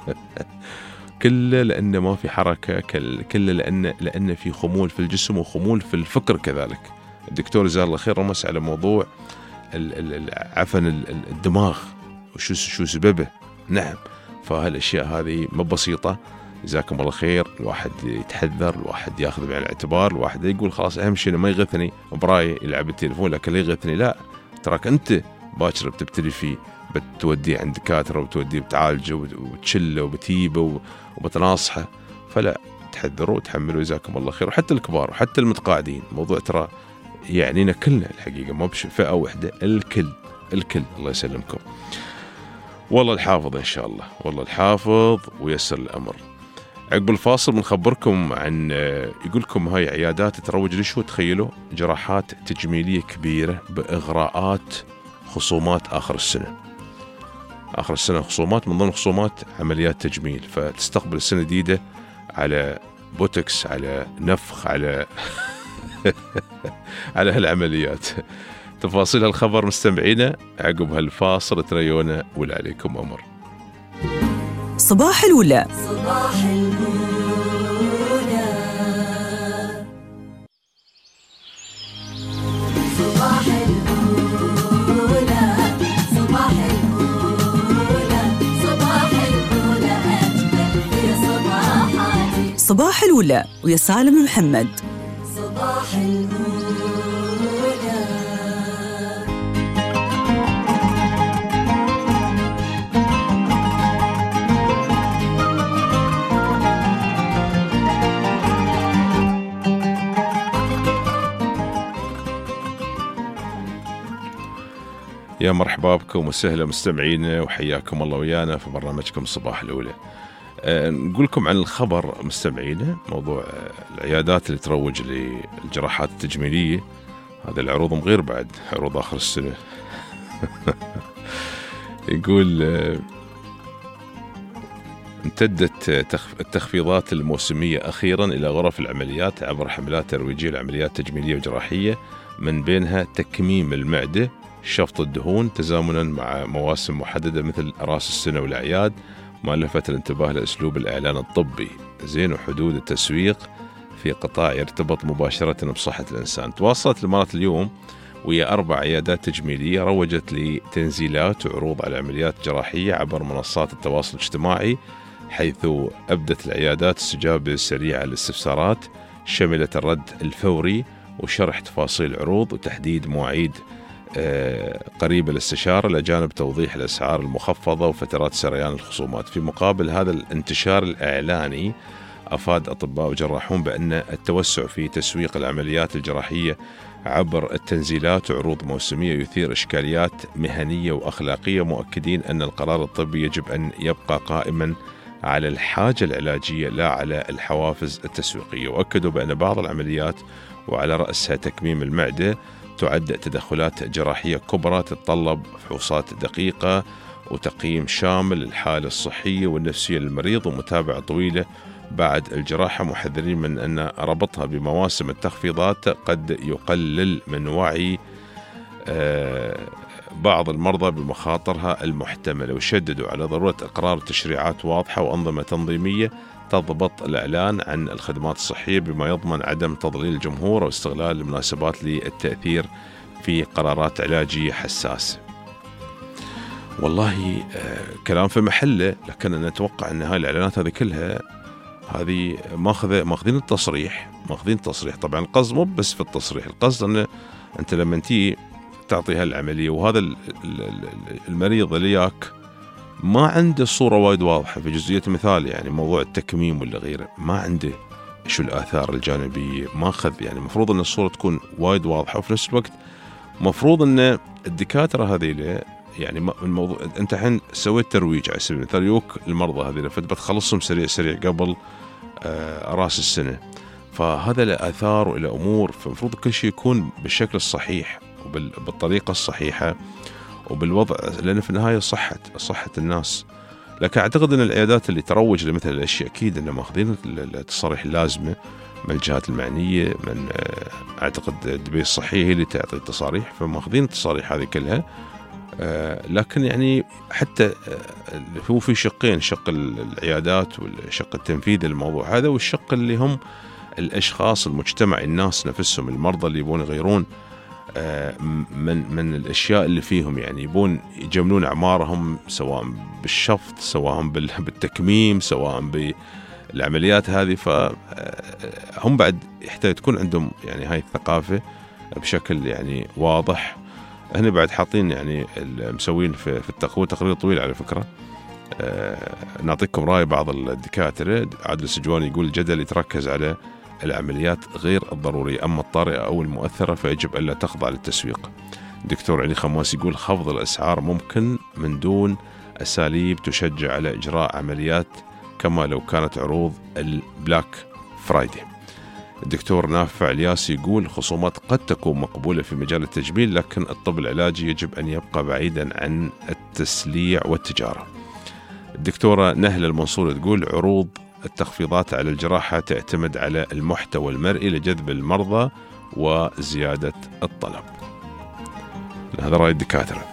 S3: كله لأنه ما في حركة، كله لأنه لأنه في خمول في الجسم وخمول في الفكر كذلك. الدكتور جزاه الله خير رمس على موضوع عفن الدماغ وشو شو سببه. نعم، فهالأشياء هذه ما بسيطة. جزاكم الله خير، الواحد يتحذر، الواحد ياخذ بعين الاعتبار، الواحد يقول خلاص أهم شيء ما يغثني براي يلعب التليفون، لكن لا يغثني، لا، تراك أنت باكر بتبتدي فيه، بتوديه عند دكاترة وبتوديه بتعالجه وبتشله وبتيبه وبتناصحه. فلا، تحذروا وتحملوا جزاكم الله خير. وحتى الكبار وحتى المتقاعدين، موضوع ترى يعنينا كلنا الحقيقة، ما بش فئة واحدة، الكل الكل. الله يسلمكم، والله الحافظ إن شاء الله، والله الحافظ ويسر الأمر. عقب الفاصل بنخبركم عن يقولكم هاي عيادات تروج لشو؟ تخيلوا جراحات تجميلية كبيرة بإغراءات خصومات آخر السنة. آخر السنة خصومات، من ضمن خصومات عمليات تجميل، فتستقبل السنة جديدة على بوتوكس، على نفخ، على على هالعمليات. تفاصيل هالخبر مستمعينا عقب هالفاصل. تريونا ولا عليكم أمر.
S2: صباح الولا،
S1: صباح الولا، صباح الولا، صباح الولا، صباح الولا، أجمل في صباحاتي.
S2: صباح الولا ويا سالم محمد.
S1: صباح الولا.
S3: يا مرحبا بكم وسهلا مستمعينا، وحياكم الله ويانا في برنامجكم صباح الأولى. أه نقول لكم عن الخبر مستمعينا، موضوع العيادات اللي تروج للجراحات التجميلية. هذا العروض مغير بعد عروض آخر السنة. يقول أه امتدت التخفيضات الموسمية أخيرا إلى غرف العمليات عبر حملات ترويجية لعمليات تجميلية وجراحية، من بينها تكميم المعدة، شفط الدهون، تزامنا مع مواسم محددة مثل رأس السنة والأعياد، مؤلفة الانتباه لأسلوب الإعلان الطبي زين وحدود التسويق في قطاع يرتبط مباشرة بصحة الإنسان. تواصلت الإمارات اليوم ويا أربع عيادات تجميلية روجت لتنزيلات وعروض على عمليات جراحية عبر منصات التواصل الاجتماعي، حيث أبدت العيادات استجابة سريعة للاستفسارات شملت الرد الفوري وشرح تفاصيل العروض وتحديد مواعيد قريبة للاستشارة، لجانب توضيح الأسعار المخفضة وفترات سريان الخصومات. في مقابل هذا الانتشار الإعلاني، أفاد أطباء وجراحون بأن التوسع في تسويق العمليات الجراحية عبر التنزيلات وعروض موسمية يثير إشكاليات مهنية وأخلاقية، مؤكدين أن القرار الطبي يجب أن يبقى قائما على الحاجة العلاجية لا على الحوافز التسويقية. وأكدوا بأن بعض العمليات وعلى رأسها تكميم المعدة تعد تدخلات جراحية كبرى تتطلب فحوصات دقيقة وتقييم شامل للحالة الصحية والنفسية للمريض ومتابعة طويلة بعد الجراحة، محذرين من أن ربطها بمواسم التخفيضات قد يقلل من وعي بعض المرضى بمخاطرها المحتملة، وشددوا على ضرورة إقرار تشريعات واضحة وأنظمة تنظيمية تضبط الإعلان عن الخدمات الصحية بما يضمن عدم تضليل الجمهور واستغلال المناسبات للتأثير في قرارات علاجية حساسة. والله كلام في محله، لكن أنا أتوقع أن هاي الإعلانات هذه كلها هذه ماخذة ماخذين التصريح ماخذين التصريح طبعا القصد مو بس في التصريح، القصد أن أنت لما تيجي تعطي هالعملية وهذا المريض اللي ياك ما عنده صورة وايد واضحة في جزئية مثال، يعني موضوع التكميم ولا غيره، ما عنده شو الآثار الجانبية، ما أخذ يعني مفروض أن الصورة تكون وايد واضحة، وفي نفس الوقت مفروض أن الدكاترة هذيله يعني الموضوع أنت الحين سويت ترويج على سبيل المثال يوك المرضى هذيله فتبتخلصهم سريع سريع قبل آه رأس السنة، فهذا له آثار وإلى أمور، فمفروض كل شيء يكون بالشكل الصحيح وبالطريقة الصحيحة وبالوضع، لأن في النهاية صحة صحة الناس. لكن أعتقد أن العيادات اللي تروج لمثل الأشياء أكيد أنهم ماخذين التصاريح اللازمة من الجهات المعنية، من أعتقد دبي الصحية هي اللي تعطي التصاريح، فماخذين التصاريح هذه كلها. لكن يعني حتى هو في شقين، شق العيادات والشق التنفيذي للموضوع هذا، والشق اللي هم الأشخاص المجتمع الناس نفسهم المرضى اللي يبون يغيرون من من الأشياء اللي فيهم، يعني يبون يجملون أعمارهم سواء بالشفط سواء بالتكميم سواء بالعمليات هذه، فهم بعد يحتاج تكون عندهم يعني هاي الثقافة بشكل يعني واضح. هنا بعد حاطين يعني المسوين في في التقوية تقرير طويل على فكرة. نعطيكم رأي بعض الدكاترة. عادل السجواني يقول الجدل يتركز على العمليات غير الضرورية، أما الطارئة أو المؤثرة فيجب ألا تخضع للتسويق. دكتور علي خماس يقول خفض الأسعار ممكن من دون أساليب تشجع على إجراء عمليات كما لو كانت عروض البلاك فرايدي. الدكتور نافع الياسي يقول الخصومات قد تكون مقبولة في مجال التجميل، لكن الطب العلاجي يجب أن يبقى بعيدا عن التسليع والتجارة. الدكتورة نهلة المنصور تقول عروض التخفيضات على الجراحة تعتمد على المحتوى المرئي لجذب المرضى وزيادة الطلب. هذا رأي الدكاترة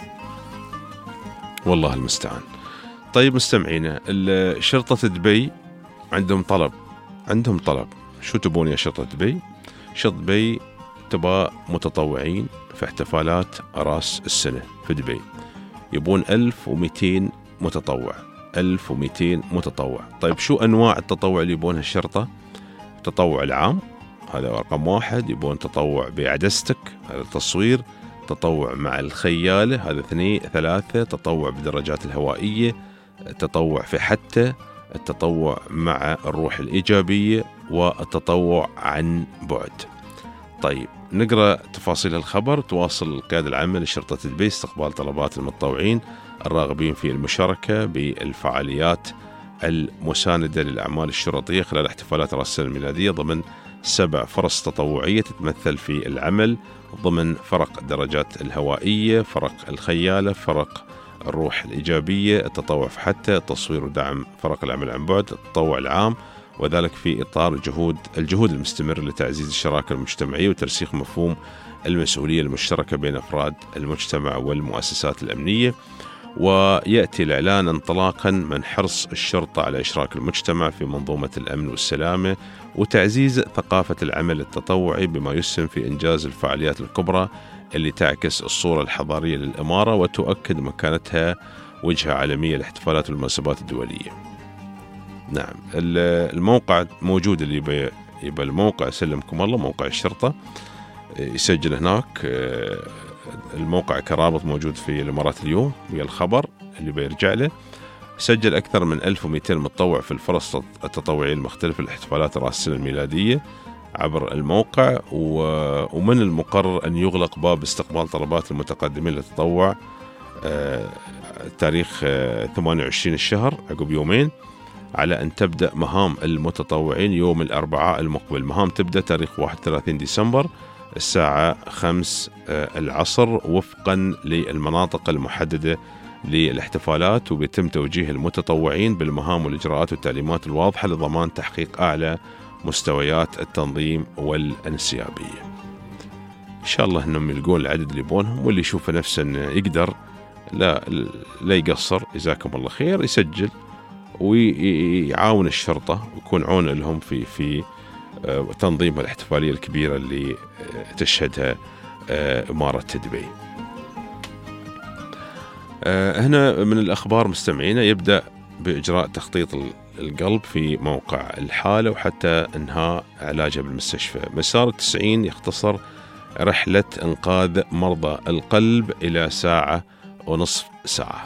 S3: والله المستعان. طيب مستمعينا، شرطة دبي عندهم طلب عندهم طلب شو تبون يا شرطة دبي؟ شرطة دبي تبى متطوعين في احتفالات راس السنة في دبي، يبون ألف ومئتين متطوع ألف ومئتين متطوع. طيب شو أنواع التطوع اللي يبونها الشرطة؟ التطوع العام هذا رقم واحد، يبون تطوع بعدستك هذا التصوير، تطوع مع الخيالة هذا اثنين ثلاثة، تطوع بدراجات الهوائية، التطوع في حتى، التطوع مع الروح الإيجابية، والتطوع عن بعد. طيب نقرأ تفاصيل الخبر. تواصل القيادة العامة لشرطة دبي استقبال طلبات المتطوعين الراغبين في المشاركة بالفعاليات المساندة للأعمال الشرطية خلال احتفالات رأس السنة الميلادية ضمن سبع فرص تطوعية تتمثل في العمل ضمن فرق الدراجات الهوائية، فرق الخيالة، فرق الروح الإيجابية، التطوع في حتى، تصوير ودعم فرق العمل عن بعد، التطوع العام، وذلك في إطار جهود الجهود المستمرة لتعزيز الشراكة المجتمعية وترسيخ مفهوم المسؤولية المشتركة بين أفراد المجتمع والمؤسسات الأمنية. ويأتي الإعلان انطلاقا من حرص الشرطة على إشراك المجتمع في منظومة الأمن والسلامة وتعزيز ثقافة العمل التطوعي بما يسهم في إنجاز الفعاليات الكبرى اللي تعكس الصورة الحضارية للإمارة وتؤكد مكانتها وجهة عالمية لاحتفالات والمناسبات الدولية. نعم الموقع موجود، اللي يبقى, يبقى الموقع سلمكم الله موقع الشرطة يسجل هناك. الموقع كرابط موجود في الإمارات اليوم ويا الخبر اللي بيرجع له. سجل أكثر من ألف ومئتين متطوع في الفرص التطوعية المختلفة لاحتفالات رأس السنة الميلادية عبر الموقع، ومن المقرر أن يغلق باب استقبال طلبات المتقدمين للتطوع تاريخ ثمانية وعشرين الشهر عقب يومين، على أن تبدأ مهام المتطوعين يوم الأربعاء المقبل. مهام تبدأ تاريخ واحد وثلاثين ديسمبر الساعة خمس العصر وفقا للمناطق المحددة للاحتفالات، وبيتم توجيه المتطوعين بالمهام والإجراءات والتعليمات الواضحة لضمان تحقيق أعلى مستويات التنظيم والانسيابية. إن شاء الله أنهم يلقون العدد اللي يبونهم، واللي يشوفه نفسه أنه يقدر لا لا يقصر، جزاكم الله خير، يسجل ويعاون الشرطة ويكون عون لهم في في تنظيم الاحتفالية الكبيرة اللي تشهدها إمارة دبي. هنا من الأخبار مستمعينا، يبدأ بإجراء تخطيط القلب في موقع الحالة وحتى إنهاء علاجها بالمستشفى. مسار التسعين يختصر رحلة إنقاذ مرضى القلب إلى ساعة ونصف ساعة.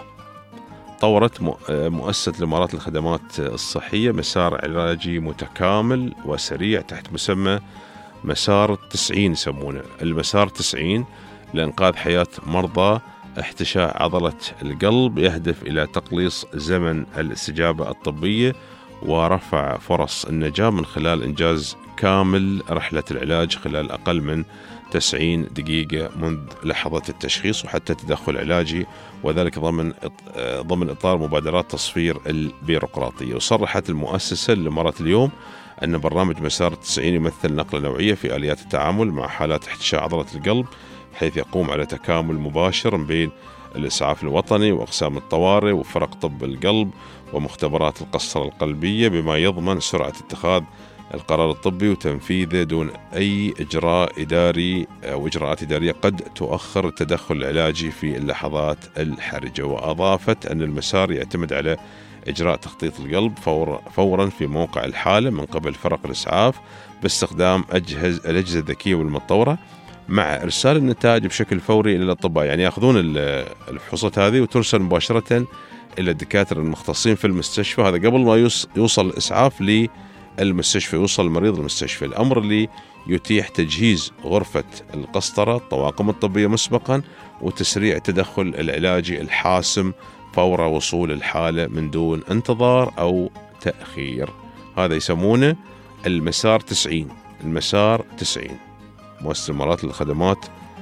S3: طورت مؤسسة الإمارات للخدمات الصحية مسار علاجي متكامل وسريع تحت مسمى مسار التسعين، يسمونه المسار تسعين، لإنقاذ حياة مرضى احتشاء عضلة القلب، يهدف إلى تقليص زمن الاستجابة الطبية ورفع فرص النجاة من خلال إنجاز كامل رحلة العلاج خلال أقل من تسعين دقيقة منذ لحظة التشخيص وحتى تدخل علاجي، وذلك ضمن ضمن إطار مبادرات تصفير البيروقراطية. وصرحت المؤسسة للإمارات اليوم أن برنامج مسار التسعين يمثل نقلة نوعية في آليات التعامل مع حالات احتشاء عضلة القلب، حيث يقوم على تكامل مباشر بين الإسعاف الوطني وأقسام الطوارئ وفرق طب القلب ومختبرات القسطرة القلبية، بما يضمن سرعة اتخاذ القرار الطبي وتنفيذه دون أي إجراء إداري أو إجراءات إدارية قد تؤخر التدخل العلاجي في اللحظات الحرجة. وأضافت أن المسار يعتمد على إجراء تخطيط القلب فور فورا في موقع الحالة من قبل فرق الإسعاف باستخدام أجهزة الأجهزة الذكية والمتطورة، مع إرسال النتائج بشكل فوري إلى الأطباء. يعني يأخذون الفحوصات هذه وترسل مباشرة إلى الدكاترة المختصين في المستشفى، هذا قبل ما يوصل الإسعاف للمستشفى، يوصل المريض المستشفى، الأمر اللي يتيح تجهيز غرفة القسطرة الطواقم الطبية مسبقا وتسريع التدخل العلاجي الحاسم فور وصول الحالة من دون انتظار أو تأخير. هذا يسمونه المسار تسعين. المسار تسعين مؤسسة الإمارات للخدمات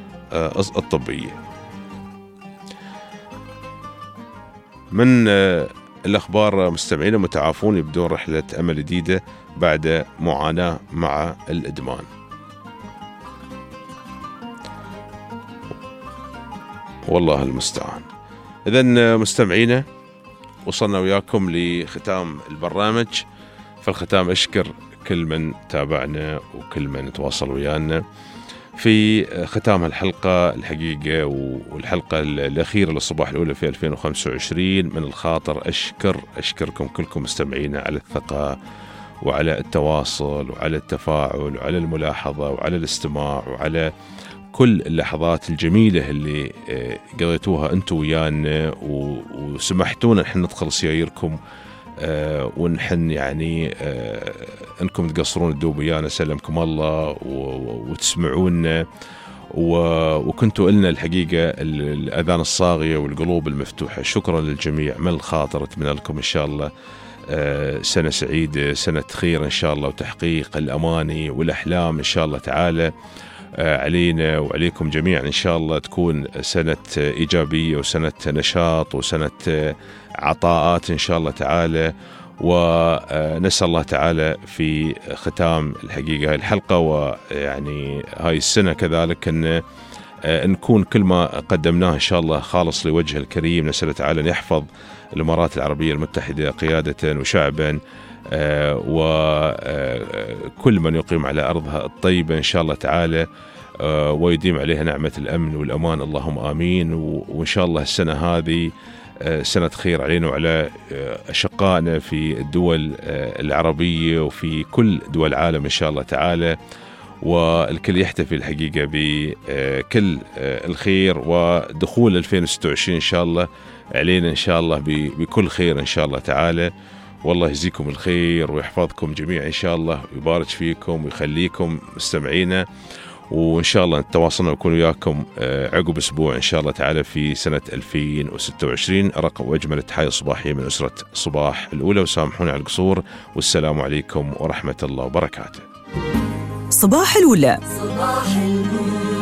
S3: الطبية. من الأخبار مستمعين، متعافون يبدون رحلة أمل جديدة بعد معاناة مع الإدمان. والله المستعان. إذن مستمعين، وصلنا وياكم لختام البرنامج. في الختام أشكر كل من تابعنا وكل من تواصل ويانا في ختام الحلقة الحقيقة والحلقة الأخيرة للصباح الأولى في ألفين وخمسة وعشرين. من الخاطر أشكر أشكركم كلكم مستمعين على الثقة وعلى التواصل وعلى التفاعل وعلى الملاحظة وعلى الاستماع وعلى كل اللحظات الجميلة اللي قضيتوها أنتوا ويانا وسمحتونا نحن ندخل سيايركم آه ونحن يعني آه أنكم تقصرون الدوب ويانا، سلمكم الله وتسمعونا، وكنتوا لنا الحقيقة الأذان الصاغية والقلوب المفتوحة. شكرا للجميع من الخاطر. أتمنى لكم إن شاء الله آه سنة سعيدة، سنة خير إن شاء الله، وتحقيق الأماني والأحلام إن شاء الله تعالى علينا وعليكم جميعا. إن شاء الله تكون سنة إيجابية وسنة نشاط وسنة عطاءات إن شاء الله تعالى. ونسأل الله تعالى في ختام الحقيقة هاي الحلقة ويعني هاي السنة كذلك أن نكون كل ما قدمناه إن شاء الله خالص لوجه الكريم. نسأل تعالى أن يحفظ الإمارات العربية المتحدة قيادة وشعبا وكل من يقيم على أرضها الطيبة إن شاء الله تعالى، ويديم عليها نعمة الأمن والأمان، اللهم آمين. وإن شاء الله السنة هذه سنة خير علينا وعلى أشقائنا في الدول العربية وفي كل دول العالم إن شاء الله تعالى، والكل يحتفل الحقيقة بكل الخير، ودخول ألفين وستة وعشرين إن شاء الله علينا إن شاء الله بكل خير إن شاء الله تعالى. والله يجزيكم الخير ويحفظكم جميعا إن شاء الله، ويبارك فيكم ويخليكم مستمعينا، وإن شاء الله نتواصلنا ونكون وياكم عقب أسبوع إن شاء الله تعالى في سنة ألفين وستة وعشرين. أرق وأجمل التحية الصباحية من أسرة صباح الأولى، وسامحوني على القصور، والسلام عليكم ورحمة الله وبركاته.
S2: صباح الأولى.
S1: صباح الأولى.